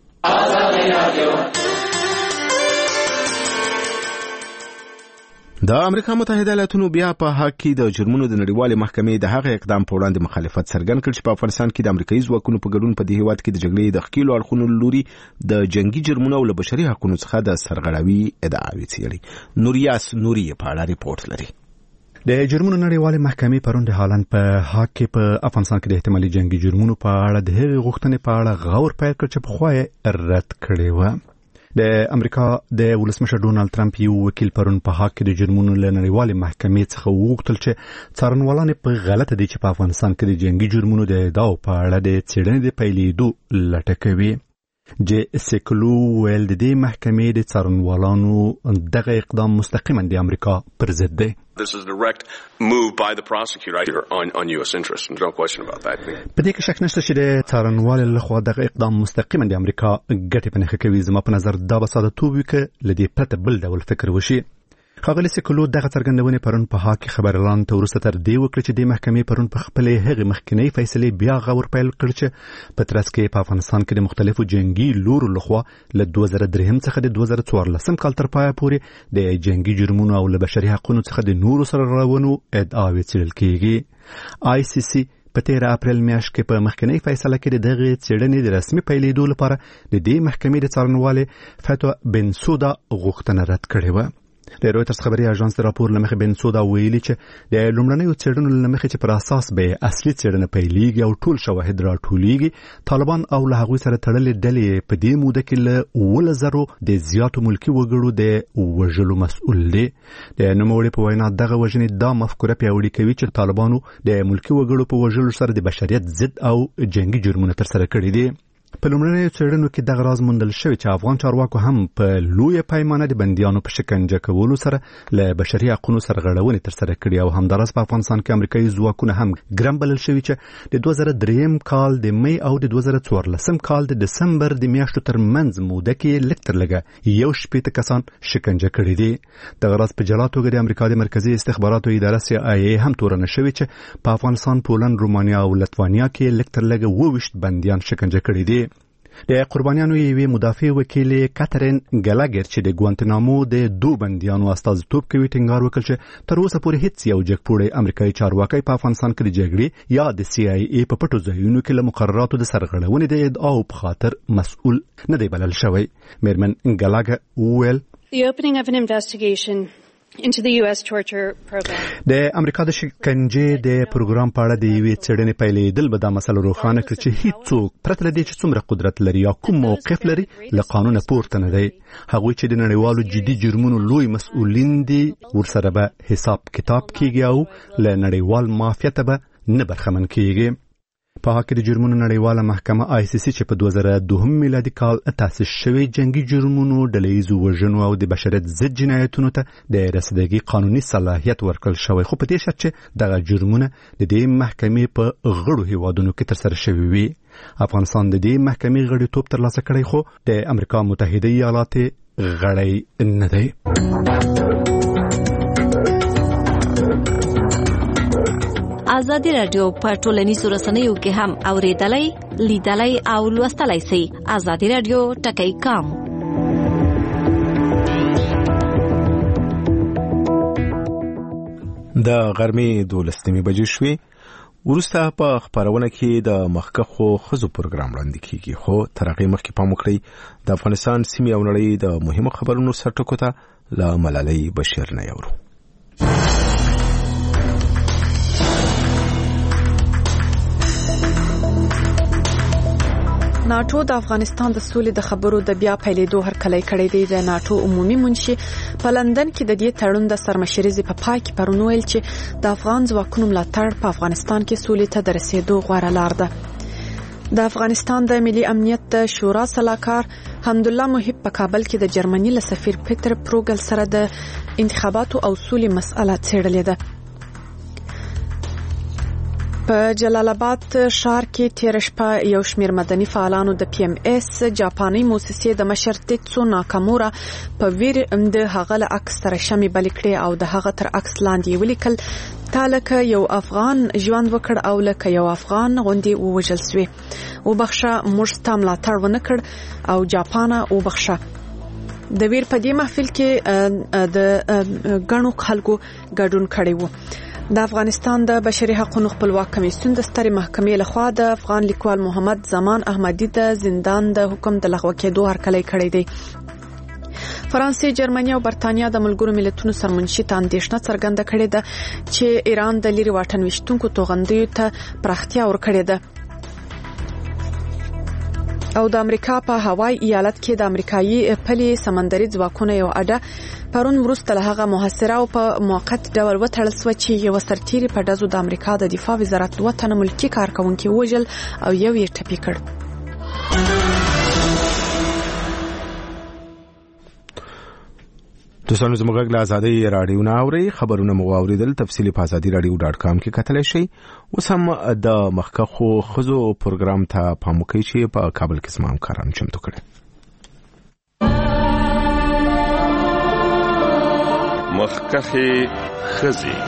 د امریکا متحده ایالاتونو بیا په حق کې د جرمونو د نړیوالې محکمې د هغه اقدام په وړاندې مخالفت څرګند کړ چې په افغانستان کې د امریکایي ځواکونو په ګډون په دې هیواد کې د جګړې د ښکېلو اړخونو لوري د جنگي جرمونو او له بشري حقوقو څخه د سرغړاوي ادعاوې څېړي. نوریاس نوري په اړه ریپورت لري. د جرمونو نړیوالې محکمې پرون د هالند په حق کې په افغانستان کې د احتمالي جنگي جرمونو په اړه د هغې غوښتنې په اړه غور پیل کړ چې پخوا یې رد کړې وه. د امریکا د ولسمشر ډونالد ټرمپ یو وکیل پرون په حق کې د جرمونو له نړیوالې محکمې څخه وغوښتل چې څارنوالان په غلطه دي چې په افغانستان کې د جنگي جرمونو د ادعاو په اړه د څېړنې د پیلېدو لټه کوي. جی سیکلو ویل د دې محکمې د څارنوالانو دغه اقدام مستقیما د امریکا پر ضد دی. This is a direct move by the prosecutor here on, on U S interests. There's no question about that. په دې کې شک نشته چې د څارنوال لخوا دغه اقدام مستقیما د امریکا ګټې په نښه کوي. زما په نظر دا به ساده توب وي که له دې پرته بل ډول فکر وشي. ښاغلي سیکلو دغه څرګندونې پرون په حق کې خبريالانو ته وروسته تر دې وکړه چې د محکمې پرون په خپلې هغې مخکینۍ فیصلې بیا غور پیل کړ چې په ترڅ کې په افغانستان کې د مختلفو جنگي لورو لخوا له دوه زره درې څخه د دوه زره څوارلسم کال تر پایه پورې د جنگي جرمونو او له بشري حقوقو څخه د نورو سرغړونو ادعاوې څېړل کېږي. آی سی سی په تیر اپریل میاشت کې په مخکینۍ فیصله کې د دغه څېړنې د رسمي پیلېدو لپاره د دې محکمې د څارنوالې فتوا بنسودا غوښتنه رد کړې وه. د رویټرز خبري اژانس د راپور لمخې بنسودا ویلي چې د لومړنیو څېړنو لمخې چې پر اساس به اصلي څېړنه پیلېږي او ټول شواهد راټولېږي، طالبان او له هغوی سره تړلې ډلې په دې موده کې له اوولس زرو د زیاتو ملکي وګړو د وژلو مسؤل دي. د نوموړي په وینا دغه وژنې دا مفکوره پیاوړې کوي چې طالبانو د ملکي وګړو په وژلو سره د بشریت ضد او جنگي جرمونه ترسره کړي دي. په لومړنیو څېړنو کې دغه راز موندل شوی چې افغان چارواکو هم په لویه پیمانه د بندیانو په شکنجه کولو سره له بشري حقوقو سرغړونې ترسره کړي او همداراز په افغانستان کې امریکایي ځواکونه هم ګرم بلل شوي چې د دوه زره درېیم کال د مې او د دوه زره څوارلسم کال د دسمبر د میاشتو ترمنځ موده کې لږ تر لږه یو شپېته کسان شکنجه کړي دي. دغه راز په جلا توګه د امریکا د مرکزي استخباراتو اداره سی آی ای هم تورنه شوې چې په افغانستان، پولند، رومانیا او لتوانیا کې لږ تر لږه اووه ویشت بندیان شکنجه کړي دي. د قربانیانو یوې مدافع وکیل کاترین ګلاګر چې د ګوانتنامو د دو بندیانو استازیتوب کوي ټینګار وکړ چې تر اوسه پورې هیڅ یو جګپوړی امریکایي چارواکی په افغانستان کې د جګړې یا د سی آی ای په پټو ځایونو کې له مقرراتو د سرغړونې د ادعاو په خاطر مسؤل نه دی بلل شوی. میرمن ګلاګر وویل The opening of an investigation into the U S torture program. د امریکا د شکنجې د پروګرام په اړه د یوې څېړنې پیلېدل به دا مسله روښانه کړي چې هیڅوک پرته له دې چې څومره قدرت لري یا کوم موقف لري له قانونه پورته نه دی. هغوی چې د نړیوالو جدي جرمونو لوی مسؤلین دي ورسره به حساب کتاب کیږي او له نړیوال مافیا ته به نه برخمن کیږي. په هغه کې د جرمونو نړیواله محکمه آی سی سی چې په دوه زره دوه میلادي کال تاسیس شوی جنگي جرمونو ډلهییزو وژنو او د بشریت ضد جنایتونو ته د رسیدګي قانوني صلاحیت ورکړل شوی، خو په دې شرط چې دغه جرمونه د دې محکمې په غړو هیوادونو کې ترسره شوي وي. افغانستان د دې محکمې غړیتوب ترلاسه کړی خو د امریکا متحده ایالات غړی نه دی. ازادي رادیو په ټولنیزو رسنیو کې هم اوریدلای، لیدلای او لوستلای شئ. ازادي رادیو ټکی کام. د غرمې دولسمې بجې شوې. وروسته په خبرونه کې د مخکښو ښځو پروګرام وړاندې کیږي، خو تر هغې مخکې پام وکړئ د افغانستان سیمې او نړۍ د مهمو خبرونو سرټکو ته له ملالۍ بشیر نه یورو. ناټو د افغانستان د سولې د خبرو د بیا پیلېدو هرکلی کړی دی. د ناټو عمومي منشي په لندن کې د دې تړون د سرمشرۍ په پای کې پرون ویل چې د افغان ځواکونو ملاتړ په افغانستان کې سولې ته د رسیدو غوره لار ده. د افغانستان د ملي امنیت د شورا سلاکار حمدالله محب په کابل کې د جرمني له سفیر پیټر پروګل سره د انتخاباتو او سولې مسأله څېړلې ده. په جلال آباد ښار کې تیر شپه یو شمیر مدني فعالانو د پی ام اس جاپاني موسسې د مشر تیتسو ناکامورا په ویر د هغه له عکس سره شمې بلې کړې او د هغه تر عکس لاندې ولیکل تالکه یو افغان ژوند وکړ او لکه یو افغان غوندې ووژل سوی. وبخښه موږ ستا ملاتړ ونه کړ او جاپانه وبخښه. د ویر په دې محفل کې د ګڼو خلکو ګډون کړی وو. د افغانستان د بشري حقوقو خپلواک کمیسیون د سترې محکمې لخوا د افغان لیکوال محمد زمان احمدی د زندان د حکم د لغوه کېدو هرکلی کړی دی. فرانسې، جرمني او برتانیا د ملګرو ملتونو سرمنشي ته اندېښنه څرګنده کړې ده چې ایران د لرې واټن ویشتونکو توغندیو ته پراختیا ورکړې ده. او د امریکا په هوای ایالت کې د امریکایي پلي سمندري ځواکونو یو اډه پرون وروسته له هغه محاصره او په موقت ډول وتړل شوه چې یو سرتیری په ډزو د امریکا د دفاع وزارت دوه تنه ملکي کارکونکي وژل او یو یې ټپي کړ. دوستانو زموږ له ازادي رادیو نه اوري خبرونه مو اوریدل. تفصیلی په ازادي رادیو ډاټ کام کې کتلی شئ. اوس هم د مخکښو ښځو پروګرام ته پام وکړئ چې په کابل کې زما همکارانو چمتو کړی. مخکښې ښځې.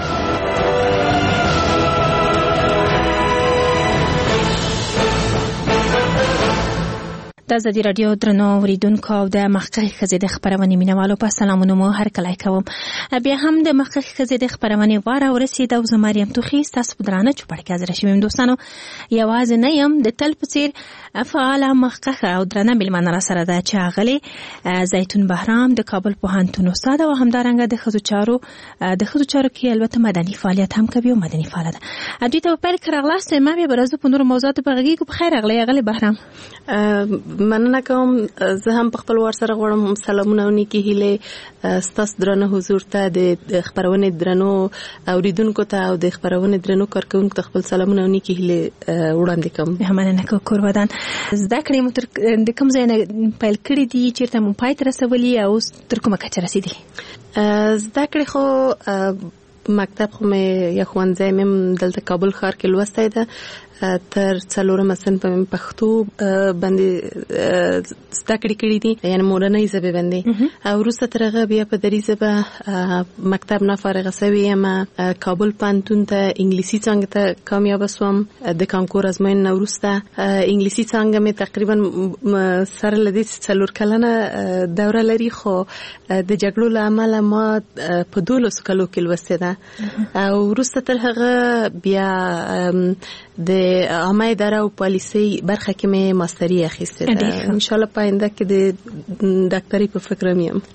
د ازادي رادیو درنو اوریدونکو او د مخکښې ښځې د خپرونې مینوالو په سلامونه مو هرکلی کوم. بیا هم د مخکښې ښځې د خپرونې غوره ورسېده او زه مریم توخي ستاسو په درانه چوپړ کې حاضره شوې یم. دوستانو یوازې نه یم، د تل په څېر فعاله مخکښه او درنه مېلمنه راسره ده چې ښاغلې زیتون بهرام د کابل پوهنتون استاد او همدارنګه د ښځو چارو د ښځو چارو کې البته مدني فعالیت هم کوي او مدني فعاله ده. دوی ته په پیل کې راغلاست، ما بیا به راځو په نورو موضوعاتو په غږیږو. په خیر راغلی ښاغلې بهرام. مننه کوم. زه هم په خپل وار سره غواړم سلامونه او نیکې هیلې ستاسو درنه حضور ته، د خپرونې درنو اوریدونکو ته او د خپرونې درنو کارکونکو ته خپل سلامونه او نیکې هیلې وړاندې کوم. مننه کوم. کور ودان زده کړې مو تر د کوم ځای نه پیل کړې دي، چیرته مو پای ته رسولي او تر کومه کچه رسیدلي؟ زده کړې خو مکتب خو مې یا ښوونځی مې دلته کابل ښار کې لوستی ده. تر څلورمه صنف په پښتو باندې زده کړې کړې دي، یعنې مورنۍ ژبې باندې. او وروسته تر هغه بیا په دري ژبه مکتب نه فارغه شوې یم. کابل پوهنتون ته انګلیسي څانګه ته کامیابه شوم. د کانکور ازموینې نه وروسته انګلیسي څانګه مې تقریبا سره له دې چې څلور کلنه دوره لري، خو د جګړو له امله ما په دولسو کالو کې لوستې ده. او وروسته تر هغه بیا د عامه اداره او پالیسي برخه کې مې ماستري اخیسته ده. ان شاء الله پاینده کې د ډاکټري په فکر مې یم.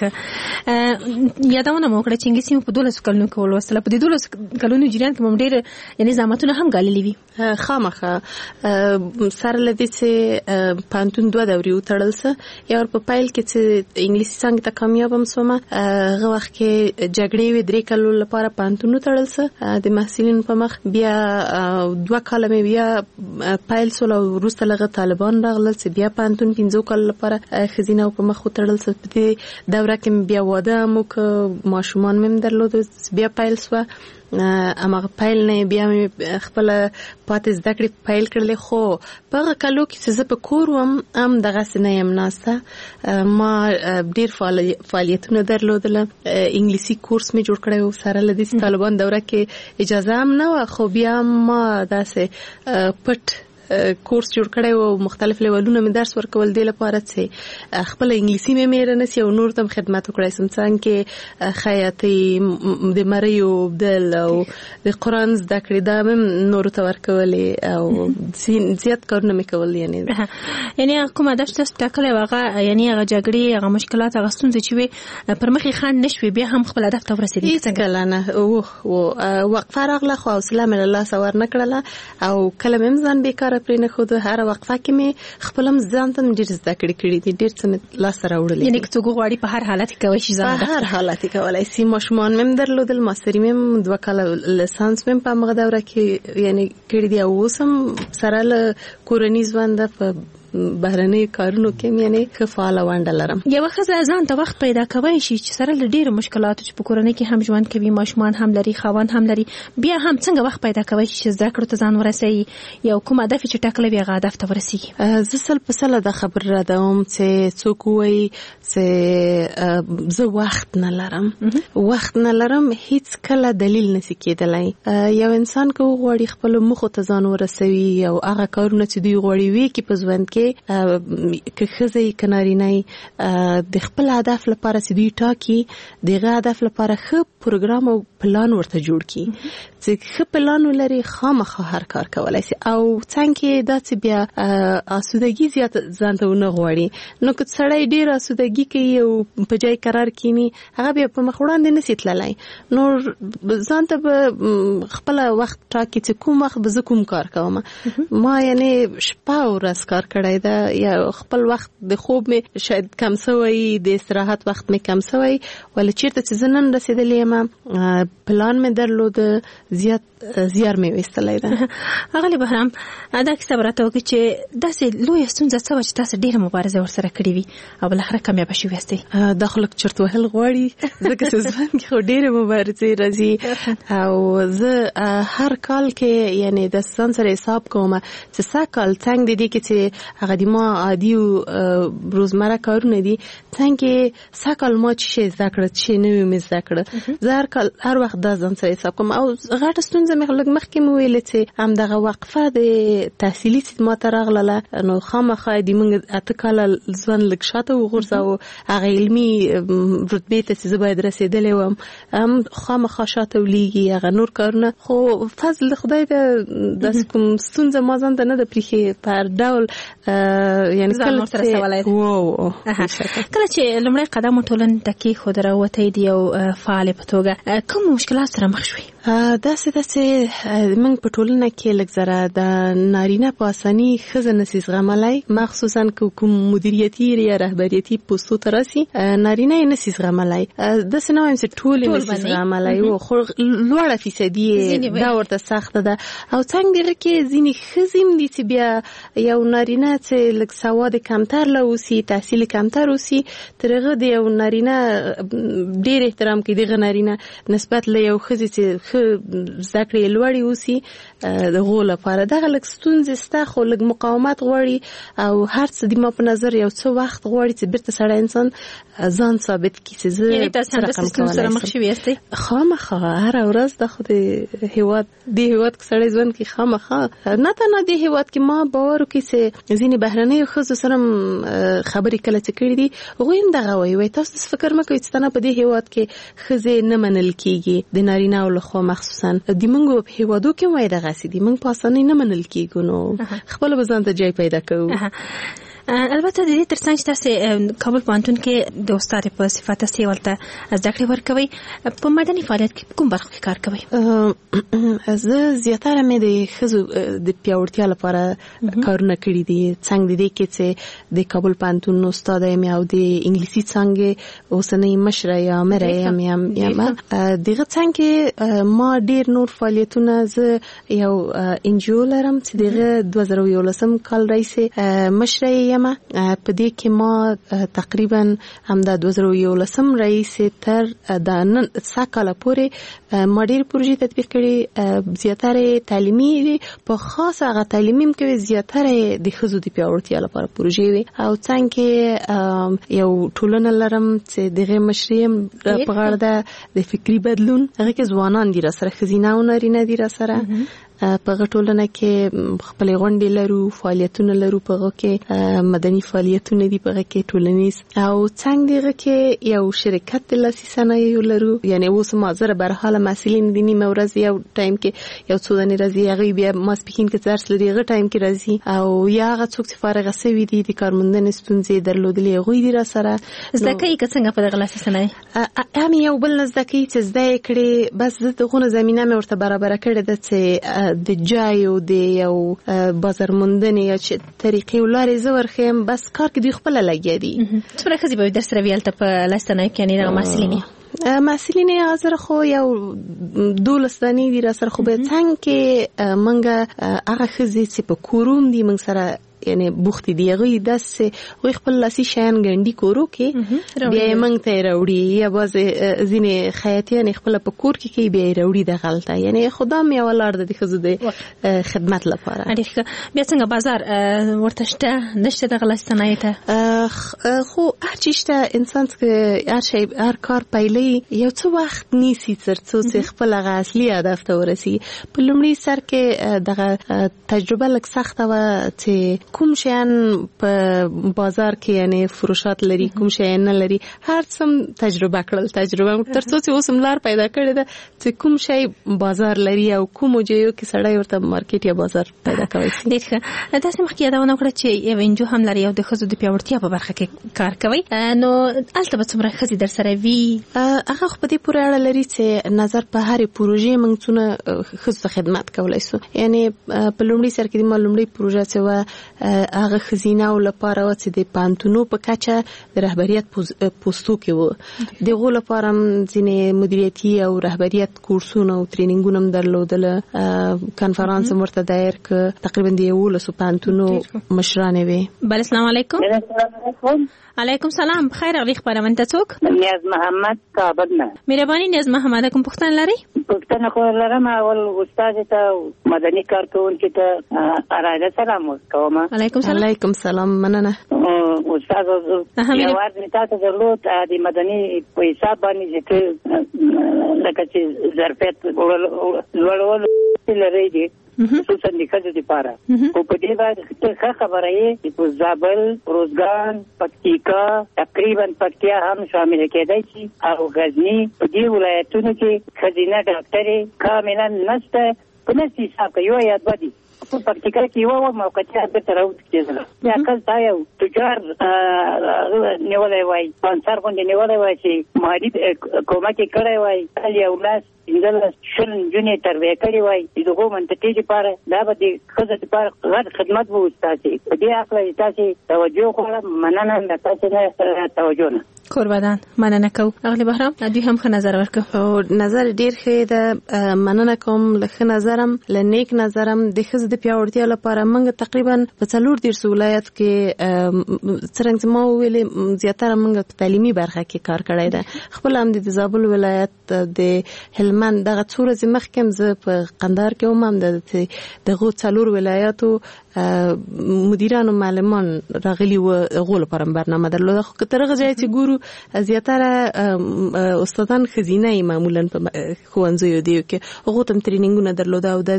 ډېر یادونه مو کړه چې انګلیسي په دولس کلونو کې ولوستله. په دې دولس کلونو جریان کې مې ډېر یعنی زحمتونه هم ګاللي وي. خامخا سره لدی چې پانتون دوه دوري وتړل سه یو په پایل کې چې انګلیسي څنګه ته کامیابم سوم. هغه وخت کې جګړې و درې کلو لپاره پانتون وتړل سه د محصلینو په مخ. بیا دوه کاله مې بیا پایل سول او وروسته لغه طالبان راغلل چې بیا پانتون پنځه کال لپاره خزینه په مخ وتړل سه. په دې دوره کې بیا واده مو ک ماشومان مې درلود بیا پایل سو. امغه پایل نه بیا مې خپل پاتې زده کړې پایل کړلې. خو په هغه کلو کې چې زه په کور وم هم دغه سنه یم ناسته. ما ډېر فعالیتونه درلودله. انګلیسي کورس مې جوړ کړی و سره له دې طالبان دوره کې اجازه هم نه وه خو بیا ما داسې پټ کورس جوړ کړی او مختلف لیولونه مې درس ورکول دی لپاره چې خپل انګلیسي مې مېره نسی او نور تم خدمت وکړای سم څنګه کې خیاطي د مریو بدل او د قرآن زده کړې دا مې نور ته ورکولې او زیات کارونه مې کول. یعنی یعنی کوم هدف تاسو ټاکلی واغه یعنی هغه جګړې هغه مشکلات هغه ستونزې چې وي پر مخې خان نشوي بیا هم خپل هدف ته ورسېدي. هیڅ کله نه او وقفه راغله خو حوصله مې له لاسه ور نه کړله او کله مې ځان بیکاره پرې نه خود هر وقفه کې مې خپلم ځان ته ډېر زده کړې کړې دي ډېر څه لاس راوړل. یعنی که څوک غواړي په هر حالت کې کوي شي ځان په هر حالت کې کولای شي. ماشومان مې درلودل ماستري مې دوه کاله لیسانس مې په هغه دوره کې یعنی کړې دي او اوسم سره له کورنۍ ژوند په بهرني کارونو کې یعنی خفاله ونډه لرم. یو ښځه ځان ته وخت پیدا کوي شي چې سره له ډېرو مشکلاتو چې په کورنۍ کې هم ژوند کوي ماشومان هم لري خاوند هم لري بیا هم څنګه وخت پیدا کوي چې زده کړو ته ځان ورسوي یو کوم هدف چې ټاکلی وي هغه هدف ته ورسیږي. زه سل په سله د خبر را دوم چې څوک وایي چې زه وخت نه لرم. وخت نه لرم هیڅ کله دلیل نشي کېدلی. یو انسان که وغواړي خپل موخو ته ځان ورسوي او هغه کارونه چې دوی غواړي وي کې په ژوند کې که ښځې که نارینه د خپل هدف لپاره چې دوی ټاکي د هغه هدف لپاره ښه پروګرام او پلان ورته جوړ کړي چې ښه پلان ولري خامخا هر کار کولی شي. او څنګه دا چې بیا آسودګي زیات ځان ته ونه غواړي نو که سړی ډېر آسودګي کوي او په ځای قرار کینی هغه بیا په مخ وړاندې نشي تللی. نو ځان ته به خپل وخت ټاکي چې کوم وخت به زه کوم کار کوم. ما یعنی شپه او ورځ کار کړی دا یا خپل وخت د خوب مې شاید کم سوی د استراحت وخت مې کم سوی ولې چیرته چې زه نن رسېدلې یم پلان مې درلود زیات زیار مې ویستلی ده. اغلی بهرام دا کیسه به راته وکړي چې داسې لویه ستونزه څه وه چې تاسو ډېره مبارزه ورسره کړې وي او بالاخره کامیابه شوي یاستئ؟ دا خو لږ چرت وهل غواړي ځکه چې ژوند کې خو ډېرې مبارزې راځي او زه هر کال کې یعنی د ځان سره حساب کوم چې سږ کال څنګه د دې کې چې هغه د ما عادي او روزمره کارونه دي څنګه سږ کال ما چې شی زده کړه چې نوی مې زده کړه زه هر کال هر وخت دا ځان سره حساب کوم. او غټه ستونزه مې لږ مخکې مې ویلې چې همدغه وقفه د تحصیلي چې ما ته راغله نو خامخا د موږ اته کاله ژوند لږ شاته وغورځاوه هغه علمي رتبې ته چې زه باید رسېدلی وم هم خامخا شاته ولیږي هغه نور کارونه. خو فضل د خدای ده داسې کوم ستونزه ما ځان ته نه ده پرېښې په هر ډول یعنی کله کله چې لومړی قدم ټولنې ته کېښود راوتی دی او فعالې په توګه کوم مشکلات سره مخ شوي؟ داسې ده چې موږ په ټولنه کې لږ ذره د نارینه په اساني ښځه نشي زغملی مخصوصا که کوم مدیریتي یا رهبریتي پوستو ته راسي نارینه یې نشي زغملی. داسې نه وایم چې ټول یې نشي زغملی خو لوړه فیصدي دا ورته سخته ده. او څنګه دغه کې ځینې ښځې هم دي چې بیا یو نارینه چې لږ سواد کمتر له اوسي تحصیل کمتر اوسي تر هغه د یو نارینه ډېر احترام کوي دغه نارینه نسبت له یو ښځې چې ښه زده کړې لوړې اوسي د هغو لپاره دغه لږ ستونزې شته خو لږ مقاومت غواړي او هر څه د ما په نظر یو څه وخت غواړي چې بیرته سړی انسان ځان ثابت کړي چې زه یعنې تاسو همداسې ستونزو سره مخ شوي یاستئ؟ خامخا هره ورځ د خو د هېواد دې هېواد کې سړی ژوند کې خامخا نه تنها دې هېواد کې ما باور وکړي چې ځینې بهرنیو ښځو سره خبرې کله چې کړي دي هغوی هم دغه وایي وایي تاسو داسې فکر مه کوئ چې تنها په دې هېواد کې ښځې نه منل کېږي د نارینهو لخوا مخصوصا د موږ په هیوادو کې وای د غسي د موږ په اسانه نه منل کیږي نو خپل بزن ته جای پیدا کوو. البته د دې ترڅنګ چې تاسو کابل پوهنتون کې د استاد په صفت تاسو ولته زده کړې ورکوي، په مدني فعالیت کې کوم برخه کې کار کوي؟ زه زیاتره مې د خزو د پیاوړتیا لپاره کارونه کړی دي. څنګه د دې کې چې د کابل پوهنتون استاد یم او د انګلیسي څنګه اوسنۍ مشره یا مره یم یم یم دغه څنګه ما ډیر نور فعالیتونه زه یو انجیو لرم چې دغه دوه زره یولسم کال رئیس مشره یم. په دې کې ما تقریبا همدا دوه زره یولسم رئیس تر د نن ساکاله پورې ما ډیر پروژې تطبیق کړي، زیاتره تعلیمي وي، په خاص هغه تعلیمي کې زیاتره د خزو د پیاوړتیا لپاره پروژې وي. او څنګه یو ټولنه لرم چې دغه مشریم په غاړه ده د فکری بدلون، هغه کې ځوانان دي را سره، خزینه او نارینه دي را سره په غټولنه کې خپل غونډې لرو، فعالیتونه لرو، په هغه کې مدني فعالیتونه دي، په هغه کې ټولنیز او څنګه دغه کې یو شرکت د لاسي صنایعو لرو. یعنی اوس ما زره برحاله مسئولین دي نیمه ورځ یو ټایم کې یو څو دنې راځي، هغه بیا ماسپښین کې درس لري، هغه ټایم کې راځي، او یا هغه څوک چې فارغ شوي دي د کارموندنې ستونزې درلودلې هغوی دي را سره زده کوي که څنګه په دغه لاسي صنایع هم یو بل نه زده کوي چې زده یې کړي. بس زه دغونه زمینه مې ورته برابره کړې ده چې د جای او د یو بازار موندنې یا چې طریقې ولارې زه ورخیم، بس کار کې دوی خپله لګیا دي. څومره ښځې به در سره وي هلته په لاسي صنایعو کې، یعنې دغه محصلینې محصلین حاضر خو یو دولس دانې دي را سره، خو به څنګه کې موږ هغه ښځې چې په کوروم دي موږ سره یعنی بوختي دی، هغه داسې وي خپل لاسي شیان ګنډي کورو کې بیا موږ ته راوړي، یا باز ځینې خیاطیان خپل په کور کې کوي بیا راوړي د غلطه. یعنی خدام یو لار د خزو د خدمت لپاره. اړیکه بیا څنګه بازار ورته شته نشته د لاسي صنایع ته؟ خو هر چی شته، انسان چې هر شی هر کار پیلي یو څه وخت نیسي ترڅو چې خپل هغه اصلي هدف ته ورسي. په لومړي سر کې دغه تجربه لږ سخته وه چې کوم شیان په بازار کې یعنی فروشات لري، کوم شیان نه لري، هر څه تجربه کړل. تجربه ترڅو چې اوس ملار پیدا کړی ده چې کوم شی بازار لري او کوم ځایو کې سړی ورته مارکیټ یا بازار پیدا کوي. ډېر ښه. تاسو مخکې یادونه وکړه چې یو انجو هم لري او د ښځو د پیاوړتیا په برخه کې کار کوي، نو هلته به څومره ښځې در سره وي؟ هغه خو په دې پورې اړه لري چې نظر په هرې پروژې موږ څونه ښځو ته خدمت کولی سو. یعنی په لومړي سر کې د ما لومړۍ پروژه چې وه هغه خزینه او لپاره و چې د پانتونو په کچه د رهبریت پوستو کې و، دغه لپاره ځینې مدیریتي او رهبریت کورسونه او ټرینینګونه هم درلودل. کنفرانس مرته دایر ک تقریبا د یولسو پانتونو مشرانې وي. بل السلام علیکم. علیکم سلام، بخیر. غوښتل خبرونه ته څوک؟ نیاز محمد کابل نه. مهرباني نیاز محمد، کوم پوښتنه لري؟ پوښتنه خو لرم. اول استاد ته مدني کارکونکو ته اراده سلام وکوم. علیکم سلام. علیکم سلام، مننه. استاد یو ور تاسو درلود د مدني په حساب باندې چې لکه چې ظرفیت ورول لري دي خصوصا د ښځو لپاره. او په دې باندې ښه خبره یې چې په زابل، روزګان، پکتیکا، تقریبا پکتیا هم شامل کېدای شي او غزني، په دې ولایتونو کې ښځینه ډاکټرې کاملا نشته. په نس حساب کې یو یا دوه دي. په پکتیکا کې یو موقعیت بیرته راوتکېدله. بیا کله تا یو تجار نیولی وای، سپانسر غوندې نیولی وای چې مالي کومک یې کړی وای، کل یو لاس پنځلس شل نجونې تربیه کړې وای د دغو منطقې لپاره، دا به د ښځو لپاره غټ خدمت به وو. تاسې په دې هکله تاسې توجه غواړم. مننه له تاسې نه توجه نه. قربان، مننه کوم. اغلی بهرام دوی هم ښه نظر ورکړ. او نظر ډیر ښه ده، مننه کوم له ښه نظرم، له نیک نظرم. د ښځو د پیاوړتیا لپاره موږ تقریبا په څلور دېرش ولایت کې څرنګه چې ما وویلې زیاتره موږ په تعلیمي برخه کې کار کړی ده. خپل هم د زابل ولایت، د هلمند دغه څو ورځې مخکې زه په قندهار کې هم هم د دغو څلور ولایاتو مدیران او معلمان راغلي و غول پرم برنامه درلوده خو ترغه ځای چې ګورو زیاتره استادان خزینه معمولا په خوانځو دی کې هغه تم ټریننګونه درلوده او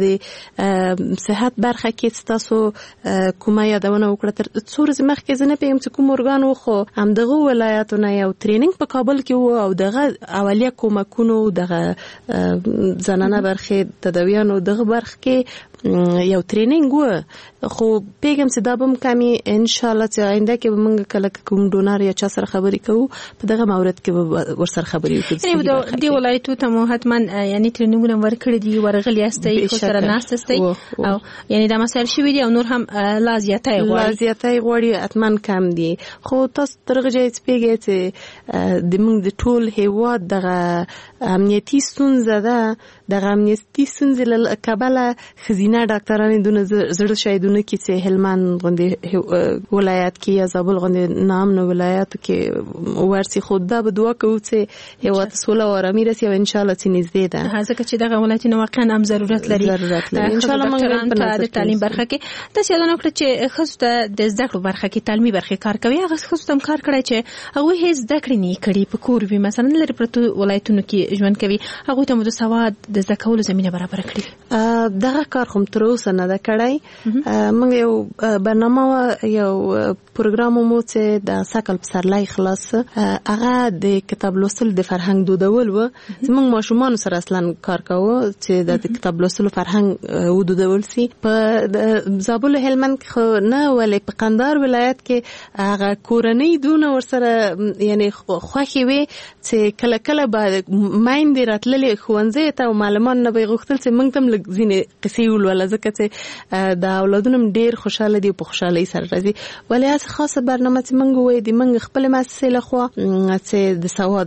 د صحت برخه کې تاسو کومه یادونه وکړه تر څو ورځې مخکې زنه پېم چې کوم ارګان و خو هم دغه ولایتونه یو ټریننګ په کابل کې و او دغه اولیه کومکونو دغه زنانه برخه تداویانو دغه برخه کې یو ټریننګ و خو پیغام چې دا بم کمی ان شاء الله چې آینده کې موږ کله کوم ډونر یا چا سره خبرې کوو په دغه مورد کې ورسره خبرې وکړو. یعنی د ولایتو ته مو حتما یعنی ټریننګونه ورکړي دي ورغلي استي خو سره ناست استي او یعنی دا مسایل شوي دي او نور هم لا زیاتای غواړي لا زیاتای غواړي اتمن کم دي خو تاسو ترغه ځای چې پیګه چې د موږ د ټول هیواد دغه امنیتي ستونزه ده دغه امنیتي ستونزې له کابل خزینه ډاکټرانو دونه زړه شایدونه کې چې هلمند غوندې ولایت کې یا زابل غوندې نام نو ولایت کې ورسي خود دا به دعا کوو چې هیواد سوله او آرامي راسي او ان شاء الله چې نږدې ده ځکه چې دغه ولایتونه واقعا هم ضرورت لري ضرورت لري ان شاء الله موږ په د تعلیم برخه کې تاسو یادونه کړئ چې خاص د زده کړو برخه کې تعلیمي برخه کار کوي هغه خاص تم کار کړی چې هغه هیڅ زده کړې نه کړي په کور وي مثلا لري پرته ولایتونو کې ژوند کوي هغه ته مو د سواد د زده کولو زمينه برابر کړي دغه کار هم تر اوسه نه ده کړی موږ یو برنامه یو پروګرام مو چې د ساکل پسرلای خلاص هغه د کتاب لوستل د فرهنګ دودول و زموږ ماشومان سره اصلا کار کوو چې د کتاب لوستلو فرهنګ ودودول سي په زابل هلمند خو نه ولې په قندهار ولایت کې هغه کورنۍ دونه ورسره یعنی خوخي وي چې کله کله به مایند راتللې خوانځي ته معلومان نه به غوښتل چې موږ تم لږ ځینې قصې ولول ځکه چې د اولادونو ډېر خوشاله دي په خوشالۍ سره راځي ولې اس خاصه برنامه چې موږ وې د موږ خپل مؤسسه لخوا چې د سواد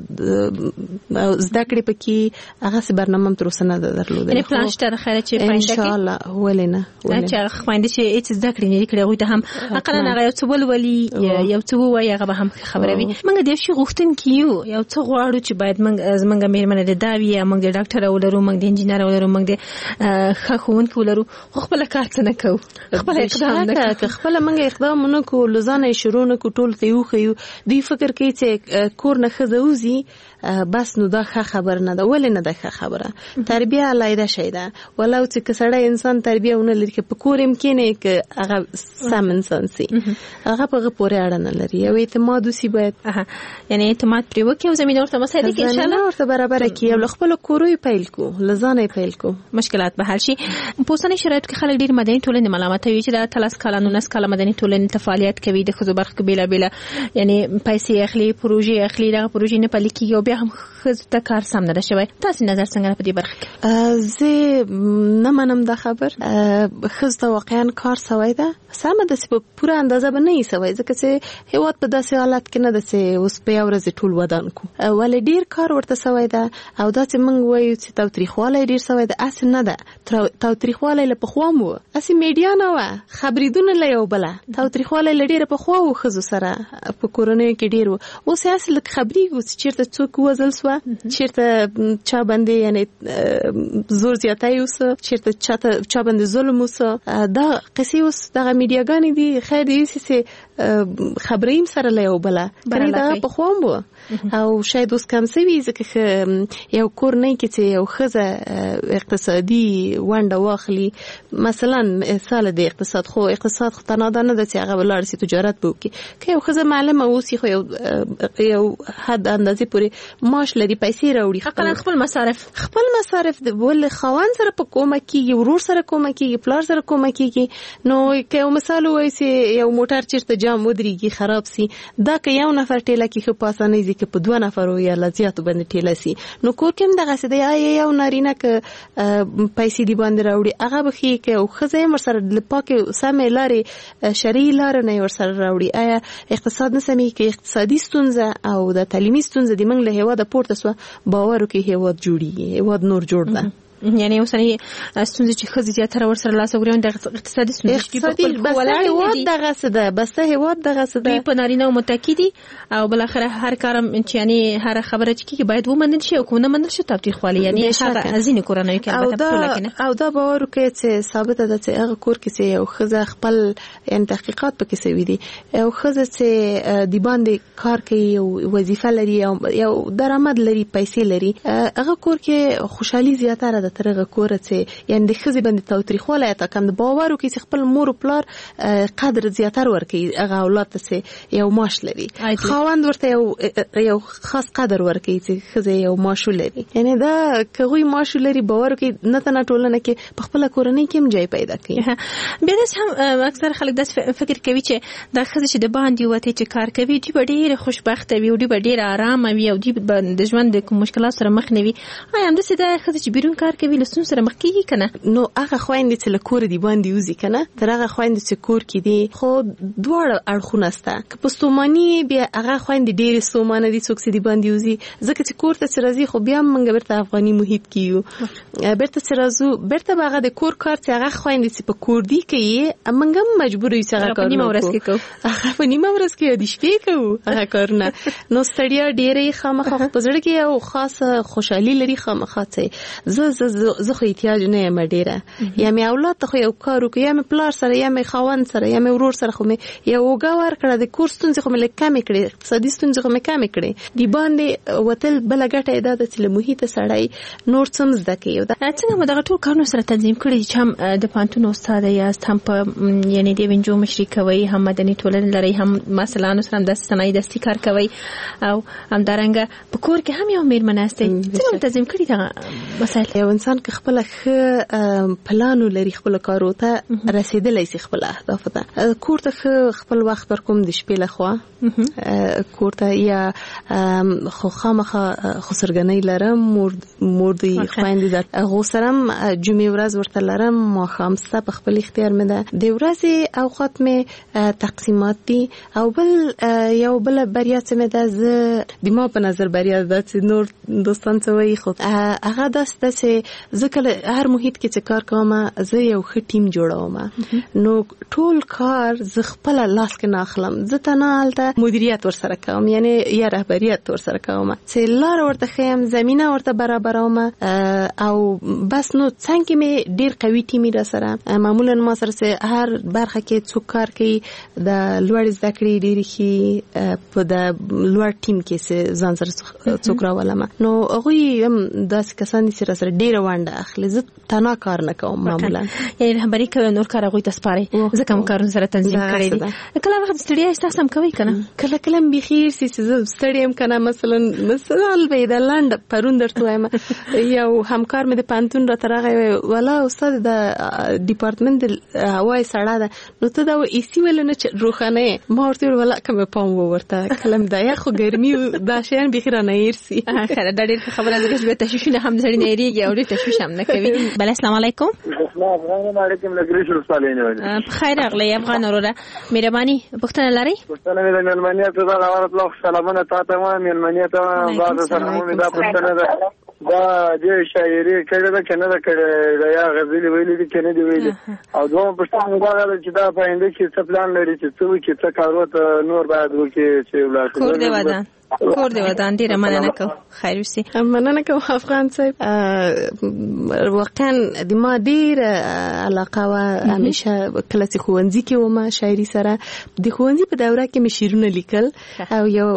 زده کړې پکې هغه سي برنامه تر اوسه نه درلوده یعنی پلان شته خیره چې فایده ان شاء الله ولې نه ولې چې خويندې چې هیڅ زده کړې نه کړې هغه ته هم اقل نه یو څه ولولي یو څه وایي هغه به هم خبره وي موږ د شي غوښتن کیو یو څه غواړو چې باید موږ زمونږ میرمنه د داوی موږ د ډاکټر ولرو موږ د انجینر ولرو موږ د خخون ولرو خپل کار څه نه کوو خپل اقدام نه کوو خپل موږ اقدام نه کوو لزانه شروع نه کوو ټول ته یو خيو دی فکر کوي چې کور نه خزوزي بس نو دا ښه خبر نه ده ولې نه ده ښه خبره تربیه علایده شي ده ولو چې کسړی انسان تربیه ونه لري په کور امکانه کې هغه سم انسان سي هغه په پورې اړه نه لري او اعتماد وسی باید یعنی اعتماد پرې وکړي او زمينه ورته مسایل کې ان شاء الله ورته برابر کړي او خپل کوروي پیل کو لزانه پیل کو مشکلات به حل شي په اوسنۍ شرایطو کې خلک ډیر مدني ټولنې ملامت وي چې د تلاس کلانو نس کله مدني ټولنې فعالیت کوي د خزو برخه بیلا بیلا یعنی پیسې اخلي پروژې اخلي دغه پروژې نه پلي کیږي او بیا هم خزو ته کار سم نه شوی تاسو نظر څنګه په دې برخه کې زه نه منم دا خبر خزو ته واقعا کار سوی ده سم د په پوره اندازه باندې سوی ځکه چې هیواد په داسې حالت کې نه ده چې اوس په ورځ ټول ودان کو ولې ډیر کار ورته سوی ده او دا چې موږ وایو چې تاریخواله ډیر سوی ده اصل نه ده تاریخواله له پخوا مو اسی میډیا نه و خبرېدونه له یو بل تاریخواله لډیره پخوا و خزو سره په کورونو کې ډیر اوس اصل خبري چې چیرته څوک وزل سو چیرته چا باندې یعنی زور زیاتای اوس چیرته چا باندې ظلم اوس دا قصې اوس د میډیاګانې دي خیر دې سي خبریم سره له یو بل کني دا په خوام وو او شاید اوس کم سوي ځکه یو کور نه کې چې یو خزه اقتصادي ونده واخلي مثلا مثال د اقتصاد خو اقتصاد خو تناده نه د چې هغه ولر سي تجارت بوکي که یو خزه معلمه اوسي خو یو یو حد اندازې پورې معاش لري پیسې راوړي خپل خپل مصارف خپل مصارف د ول خوان سره په کومه کېږي ورور سره کومه کېږي پلار سره کومه کېږي نو که یو مثال وایي چې یو موټر چیرته جام ودرېږي خراب سي دا که یو نفر ټیله کې خو پاسانه کې په دوه نفرو یا لزیاتو باندې ټیله سي نو کور کې دغه څه دی یو نارینه ک پیسې دی باندې راوړي هغه به کې او خزه مر سره د پاکه سمې لارې شرعي لار نه ور سره راوړي آیا اقتصاد نه سمي کې اقتصادي ستونزه او د تعلیمي ستونزه د منګ له هوا د پورته سو باور کې هوا جوړي هوا نور جوړ ده یعنی اوسنی ستونزې چې ښځې زیاتره ورسره لاس وګرېون د اقتصادي ستونزې دي اقتصادي بس هیواد دغه څه ده بس هیواد دغه څه ده دوی په نارینه متکی دي او بل اخر هر کارم چې یعنی هر خبره چې کیږي باید ومنل شي او کو نه منل شي تاوتریخوالی یعنی هغه ازینه کورنۍ کې البته ټول کنه او دا باور کوي چې ثابت ده چې هغه کور کې یو خزه خپل یعنی تحقیقات پکې سوي دي او خزه چې دی باندې کار کوي او وظیفه لري او یو درآمد لري پیسې لري هغه کور کې خوشحالي زیاتره ده تر هغه کور چې یعنی د خزه باندې تاوتریخوالی تا کوم باور کوي چې خپل مور او پلار قدر زیاتره ورکوي هغه اولاد ته یو معاش لري خاوند ورته یو یو خاص قدر ورکوي چې خزه یو معاش لري یعنی دا کوي معاش لري باور کوي نه تنه ټولنه کې په خپل کورنۍ کې هم ځای پیدا کوي بیا هم اکثر خلک د فکر کوي چې د خزه چې د باندې وته چې کار کوي دی ډېر خوشبخت وي او دی ډېر آرام وي او دی د ژوند د مشکلات سره مخ نه وي آیا هم د سده خزه چې بیرون کار کوي لسون سره مخ کیږي کنه نو هغه خويندې چې له کور دی باندې وزي کنه تر هغه خويندې چې کور کې دي خو دواړه اړخونه سته که پستومانی بیا هغه خويندې ډېر ستومانه دي څوک چې دی باندې وزي ځکه چې کور ته راځي خو بیا موږ برته افغاني محیط کیو برته چې راځو برته هغه د کور کار چې هغه خويندې چې په کور دی کوي موږ هم مجبور یو چې هغه کار نیمه ورځ کې کوو هغه په نیمه ورځ کې د شپې کوو هغه کارونه نو ستړیا ډېرې خامخا په زړه کې یو خاصه خوشحالي لري خامخا چې زه زه زه خو احتیاج نه یم ډېره یا مې اولاد ته خو یو کار وکړ یا مې پلار سره یا مې خاوند سره یا مې ورور سره خو مې یو وګا ورکړه د کور ستونزې خو مې لږ کمې کړې اقتصادي ستونزې خو مې کمې کړې دی باندې وتل بل ګټه ادا د چې محیط سړی نور څه زده کوي دا څنګه مو دغه ټول کارونه سره تنظیم کړی چې هم د پانتون استاد یاست هم په یعنی د وینجو مشري کوي هم مدني ټولنه لري هم مثلا سره د صنایع دستي کار کوي او هم درنګ په کور کې هم یو میرمن استه څنګه تنظیم کړی دا مسایل یو انسان که خپل ښه پلان لري خپل کارو ته رسیدلی سي خپل اهداف ته کور ته خپل وخت ورکوم د شپې لخوا کور ته یا خو خامخه خسرګنۍ لرم مور مور دی خويندې د غوسرم جمعې ورځ ورته لرم ما خامسته په خپل اختیار مې ده د ورځې اوقات مې تقسیمات دي او بل یو بل بریا چې مې ده زه د ما په نظر بریا ده چې نور دوستان څه وایي خو هغه داسته چې زه کله هر محیط کې چې کار کوم زه یو ښه ټیم جوړوم نو ټول کار زه خپل لاس کې نه اخلم زه ته نه هلته مدیریت ورسره کوم یعنی یا رهبریت ورسره کوم چې لار ورته خیم زمينه ورته برابروم او بس نو څنګه مې ډیر قوي ټیم را سره معمولا ما سره هر برخه کې څوک کار کوي د لوړ زده کړې ډیر شي په د لوړ ټیم کې ځان سره څوک راولم نو هغه هم داسې کسان دي چې سره ډیر وانډه اخلي زه تنها کار نه کوم معمولا یعنی رهبری کوي نور کار هغه ته سپاري ځکه کوم کارونه سره تنظیم کړی دي کله وخت ستړیا احساس هم کوي کنه کله کله بخیر سي چې ستړیم کنه مثلا مثلا البته لاند پرون درته وایم یو همکار مې د پانتون را ترغه ولا استاد د ډپارټمنټ هواي سړا ده نو ته دا ای سی ول نه روخانه ما ورته ولا کوم پام ورته کلم دا خو ګرمي دا شین بخیر نه يرسي خره د ډېر خبره ده چې تشویش نه هم ځړي نه ریږي او ډېر تشویش هم نه کوي بل السلام علیکم السلام علیکم لګری شو سالینه بخیر اغلی افغان وروره مهرباني پښتنه لري پښتنه مې د ملمنیت ته دا ورته سلامونه تاسو ته ملمنیت ته بعد سلامونه دا پښتنه ده دا د شاعري کړه دا کنه دا کړه دا یا غزل ویلي دي کنه دی ویلي او دوه پښتنه دا چې دا په انده کې څه پلان لري چې څه کې څه کاروت نور بعد وکړي چې ولاړ کور دی ودان کور دی ودان ډیره مننه کوم خیر وسی مننه کوم افغان صاحب واقعا د ما ډیر علاقه و همیشه کله چې خوندزي کې و ما شاعري سره د خوندزي په دوره کې مې شعرونه لیکل او یو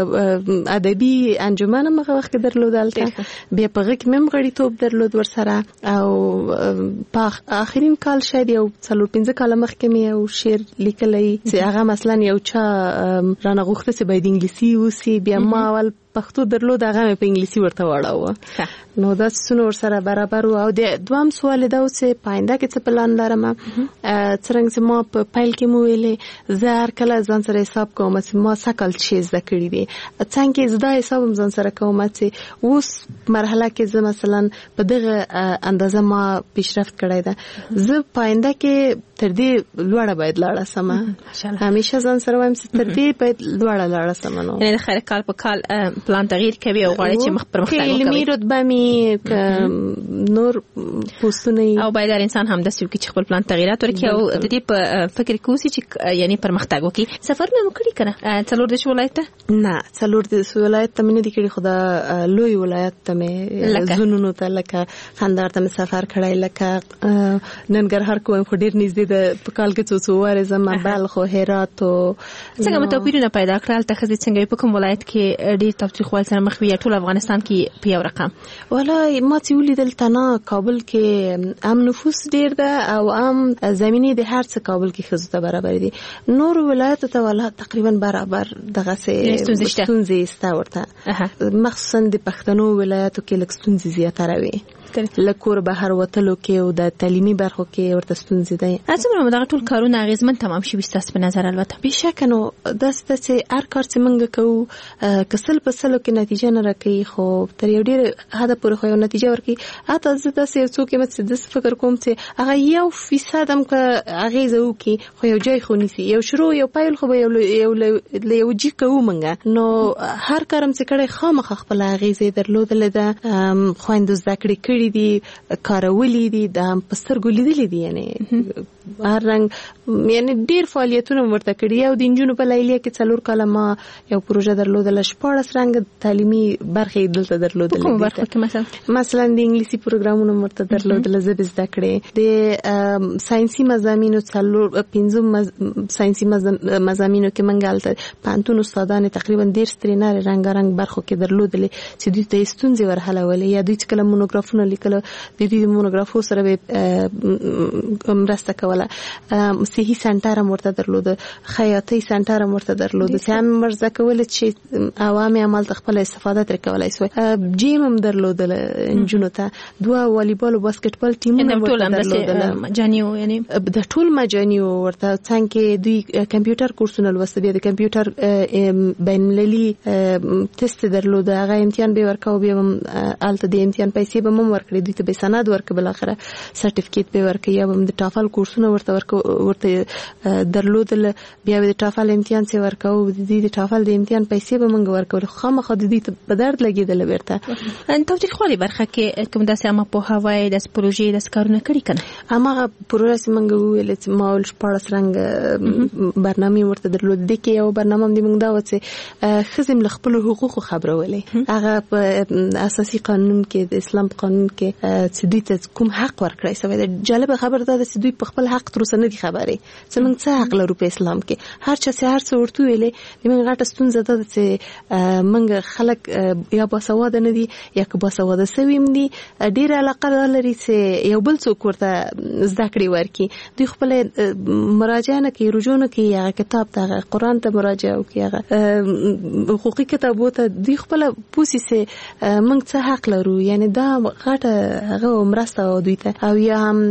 ادبي انجمن مغه وخت درلودلته بیا په غږ مې مغړیتوب درلود ور سره او په اخرین کال شاید یو څلور پنځه کال مخکې مې یو شعر لیکلې چې هغه مثلا یو چا رانه غوښته چې باید انګلیسي وسی بیا ما اول پښتو درلود هغه په انګلیسي ورته واړاوه نو دا څونه ور سره برابر او د دوام سوال دا چې پاینده کې څه پلان لرم څنګه چې ما په پایل کې مو ویلې زهر کله ځان سره حساب کوم چې ما سکل چی زده کړی دي څنګه زدا حساب ځان سره کوم چې اوس مرحله کې زه مثلا په دغه اندازه ما پیشرفت کړی ده زه پاینده کې تر دې لوړه باید لاړه سم همیشه ځان سره وایم چې تر دې باید لوړه لاړه سم نو یعنی خیر کال په کال پلان تغییر کوي او غواړي چې مخ پرمختګ وکړي علمي رتبه می نور پوسټونه او باید انسان هم د سیو کې خپل پلان تغیرات ورکړي او د دې په فکر کې اوسي چې یعنی پرمختګ وکړي. سفر مې وکړي کنه څلور د ولایت نه څلور د ولایت ته مې د کړي خدا لوی ولایت ته مې زونونو ته لکه خندار ته سفر کړی لکه ننګرهار کوم خو ډیر نږدې د په کال کې څو څو واره زما بلخ او هرات او څنګه متوپیرونه پیدا کړل ته خزي څنګه په کوم ولایت کې ډیر تاوتریخوال سره مخ وي ټول افغانستان کې په یو رقم والله ما چې ولیدل تنه کابل کې ام نفوس ډیر ده او ام زمینی د هر څه کابل کې خزو ته برابر دي نور ولایت ته ولا تقریبا برابر دغه څه ستونزې ستا ورته مخصوصا د پښتنو ولایتو کې لکستونزې زیاتره وي لکور بهر وتلو کې او د تعلیمي برخو کې ورته ستونزې ده. څنګه دغه ټول کارونه اغیزمن تمام شي وستاس په نظر البته بشک نو داس چې هر کار چې موږ کوو کسل په سلو کې نتیجه نه راکې خو تر یو ډیر هدا پورې خو یو نتیجه ورکې اته زه داسې یو څوک مې د فکر کوم چې هغه یو فیصد هم که اغیزه وکي خو یو ځای خو نیسی یو شروع یو پایل خو یو یو یو جی کوو موږ نو هر کارم چې کړي خامخ خپل اغیزه درلودل ده خويند زده کړی کړی دي کارولې دي د پسترګو لیدلې دي یعنی هر رنګ یعنی ډیر فعالیتونه ورته کړی او د انجونو په لایلیه کې څلور کاله ما یو پروژه درلودل شپږ رنګ تعلیمي برخې دلته درلودل کوم برخه کې مثلا مثلا د انګلیسي پروګرامونو ورته درلودل زه به زده کړې د ساينسي مضامینو څلور پنځم ساينسي مضامینو کې منګالته پانتون استادان تقریبا ډیر سترینار رنگارنګ برخو کې درلودل چې دوی ته ستونزې ورحلولې یا دوی چې کله مونوګرافونه لیکل د دې مونوګرافو سره به مرسته کوله صحي سنټر هم ورته درلود خیاطي سنټر هم ورته درلود چې هم مرزه کول چې عوامي عمل خپل استفاده تر کولای شي جیم هم درلودل انجونو ته دوه والیبال او باسکټبال ټیمونه ورته درلودل مجانیو یعنی د ټول مجانیو ورته څنګه دوی کمپیوټر کورسونه لوست بیا د کمپیوټر بین المللي تست درلود هغه امتحان به ورکاو بیا هم الته د امتحان پیسې به هم ورکړي دوی ته به سند ورکړي بل اخره سرټیفیکیټ به ورکړي یا هم د ټافل کورسونه ورته ورته درلودل بیا د ټافل امتحان څخه ورکاو د دې د ټافل د امتحان پیسې به موږ ورکول خامخا د دې په درد لګیدل ورته ان توتریخوالي برخه کې کوم داسې اما په هواي د پروژې د کارونه کړی کنه اما پروژه موږ ویل چې ماول شپږ رنګ برنامه ورته درلود د کې یو برنامه د موږ دا و چې خزم خپل حقوق خبرولې هغه په اساسي قانون کې د اسلام قانون کې چې دوی ته کوم حق ورکړی سوی د جالب خبر دا چې دوی په خپل حق تر اوسه نه دي خبرې چې موږ څه حق لرو په اسلام کې هر چا چې هر څه ورته ویلې موږ غاټه ستونزه ده چې موږ خلک یا باسواده نه دي یا که باسواده سویم دي ډیر علاقه لري چې یو بل څوک ورته زده کړې ورکي دوی خپل مراجعه نه کوي رجوع نه کوي هغه کتاب ته قرآن ته مراجعه وکړي هغه حقوقي کتابو ته دوی خپل پوسی چې موږ څه حق لرو یعنی دا غاټه هغه مرسته دوی ته او یا هم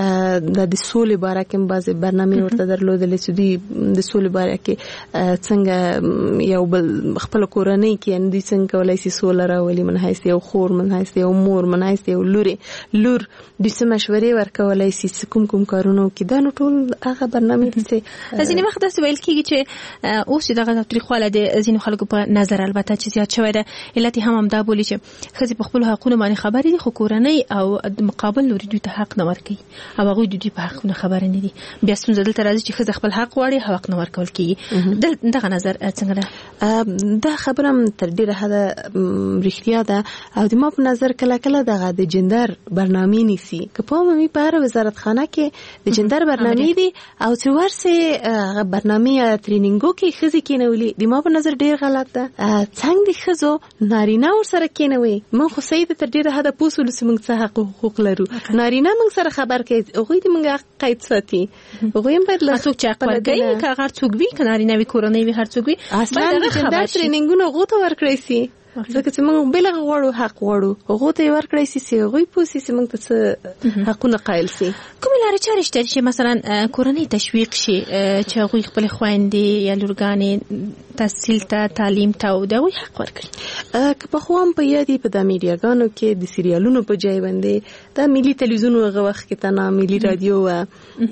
د د سولې باره کې بعضې برنامې ورته درلودلې چې دوی د سولې باره کې څنګه یو بل خپل کورنۍ کې یعنې دوی څنګه کولی شي سوله راولي من حیث یو خور من حیث یو مور من حیث یو لورې لور دوی څه مشورې ورکولی شي چې کوم کوم کارونه وکړي دا نو ټول هغه برنامې دي چې ځینې وخت داسې ویل کېږي چې اوس دغه تاوتریخوالی د ځینو خلکو په نظر البته چې زیات شوی ده علت یې هم همدا بولي چې ښځې په خپلو حقونو باندې خبرې دي خو کورنۍ او د مقابل لوري دوی ته حق نه ورکوي او هغوی د دوی په حقونه خبره نه دي بیا ستونزه دلته راځي چې ښځه خپل حق غواړي حق نه ورکول کېږي دغه نظر څنګه ده دا خبره هم تر ډېره حده رښتیا ده او د ما په نظر کله کله دغه د جندر برنامې نیسي که پام مې په هره وزارتخانه کې د جندر برنامې دي او چې ورسې هغه برنامې یا ټرینینګو کې ښځې کېنولي د ما په نظر ډېر غلط ده څنګه د ښځو نارینه ورسره کېنوي موږ خو صحیح ده تر ډېره حده پوه شولو چې موږ څه حق حقوق لرو نارینه موږ سره خبر کوي هغوی د موږ حق قید ساتي هغوی هم باید څوک چې حق ورکوي که هغه څوک وي که نارینه وي کورنۍ وي هر څوک وي اصلا د جندر ټرینینګونه هغو ته ورکړی سي ځکه چې موږ بل غواړو حق غواړو هغه ته ورکړی سي چې هغه پوسی چې موږ ته حقونه قائل سي کوم لارې چارې شته چې مثلا کورنۍ تشویق شي چې هغه خپل خويندې یا لورګانې تحصیل ته تعلیم ته او دغه حق ورکړي که په خوام په یادي په د میډیاګانو کې د سریالونو په ځای باندې د ملي تلویزیون هغه وخت کې تنا ملي رادیو و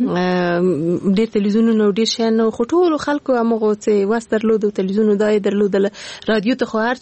ډېر تلویزیونونه ډېر شان خو ټول خلکو هغه چې واسترلود تلویزیون دای درلودل رادیو ته خو هر چا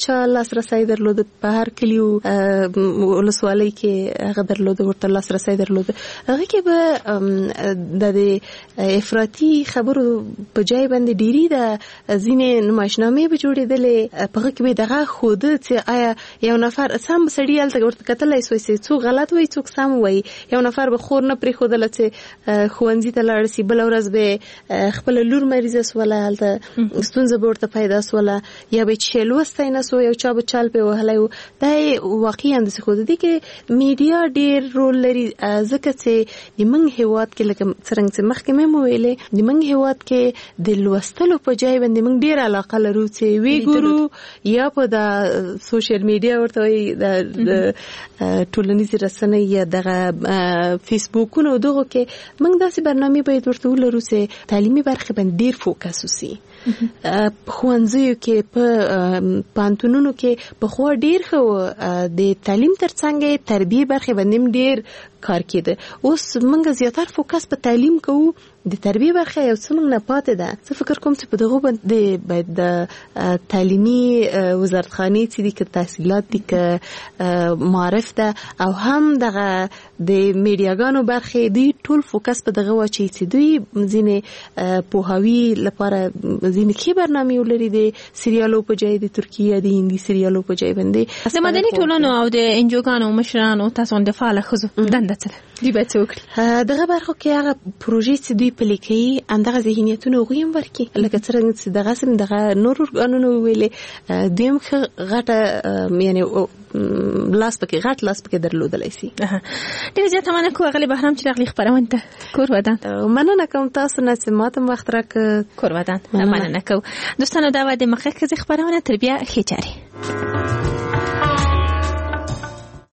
لاسرسي درلود په هر کلیو ولسوالۍ کې هغه درلود ورته لاسرسي درلود هغه کې به د افراطي خبرو په ځای باندې ډيري د ځینې نمایشنامې به جوړېدلې په هغه کې به دغه خود چې آیا یو نفر سم سړی الته ورته کتلای سوی چې څو غلط وای څوک سم وای یو نفر به خور نه پرې خودل چې خوانځي ته لاړ سي بل ورځ به خپل لور مریضه سواله الته ستونزه ورته پیدا سواله یا به چلوستای نه سو یو چا به چال په وهلای دا واقعا د خود دي کې میډیا ډیر رول لري ځکه چې د منګ هواد کې لکه څنګه چې مخکې مې ویلې د منګ هواد کې د لوستلو په ځای باندې منګ ډیر علاقه لرو چې وی ګورو یا په د سوشل میډیا ورته د ټولنیز رسنۍ یا دغه فیسبوکونو دغه کې موږ داسې برنامه باید ورته ولرو چې تعلیمي برخه باندې ډیر فوکس وسی په خوانځیو کې په پانتونونو کې په خو ډیر خو د تعلیم ترڅنګ تربیه برخه باندې ډیر کار کېده اوس موږ زیاتره فوکس په تعلیم کوو د تربیه برخه یو څه موږ نه پاتې ده زه فکر کوم چې په دغه باندې باید د تعلیمي وزارتخانې چې د تحصیلات دي ک معرف ده او هم دغه د میډیاګانو برخه دی ټول فوکس په دغه واچي چې دوی ځینې پوهاوی لپاره ځینې کې برنامه ولري د سریالو په ځای د ترکیه د هندي سریالو په ځای باندې د مدني ټولنو او د انجوګانو مشرانو تاسو د فعال خزو دنده څه دی به څوک دغه برخه کې هغه پروژې چې دوی پلیکي اندغه ذهنیتونه غویم ورکی لکه څنګه چې دغه سم دغه نور قانون ویلې دویم غټه یعنی لاس پکې غټ لاس پکې درلودلای شي ډیر زیاته مننه کوم غلی بهرام چې راغلی خبرونه ته کور ودان مننه کوم تاسو نه چې ماته وخت راک کور ودان مننه کوم دوستانو دا و د مخکې خبرونه تربیه خېچاري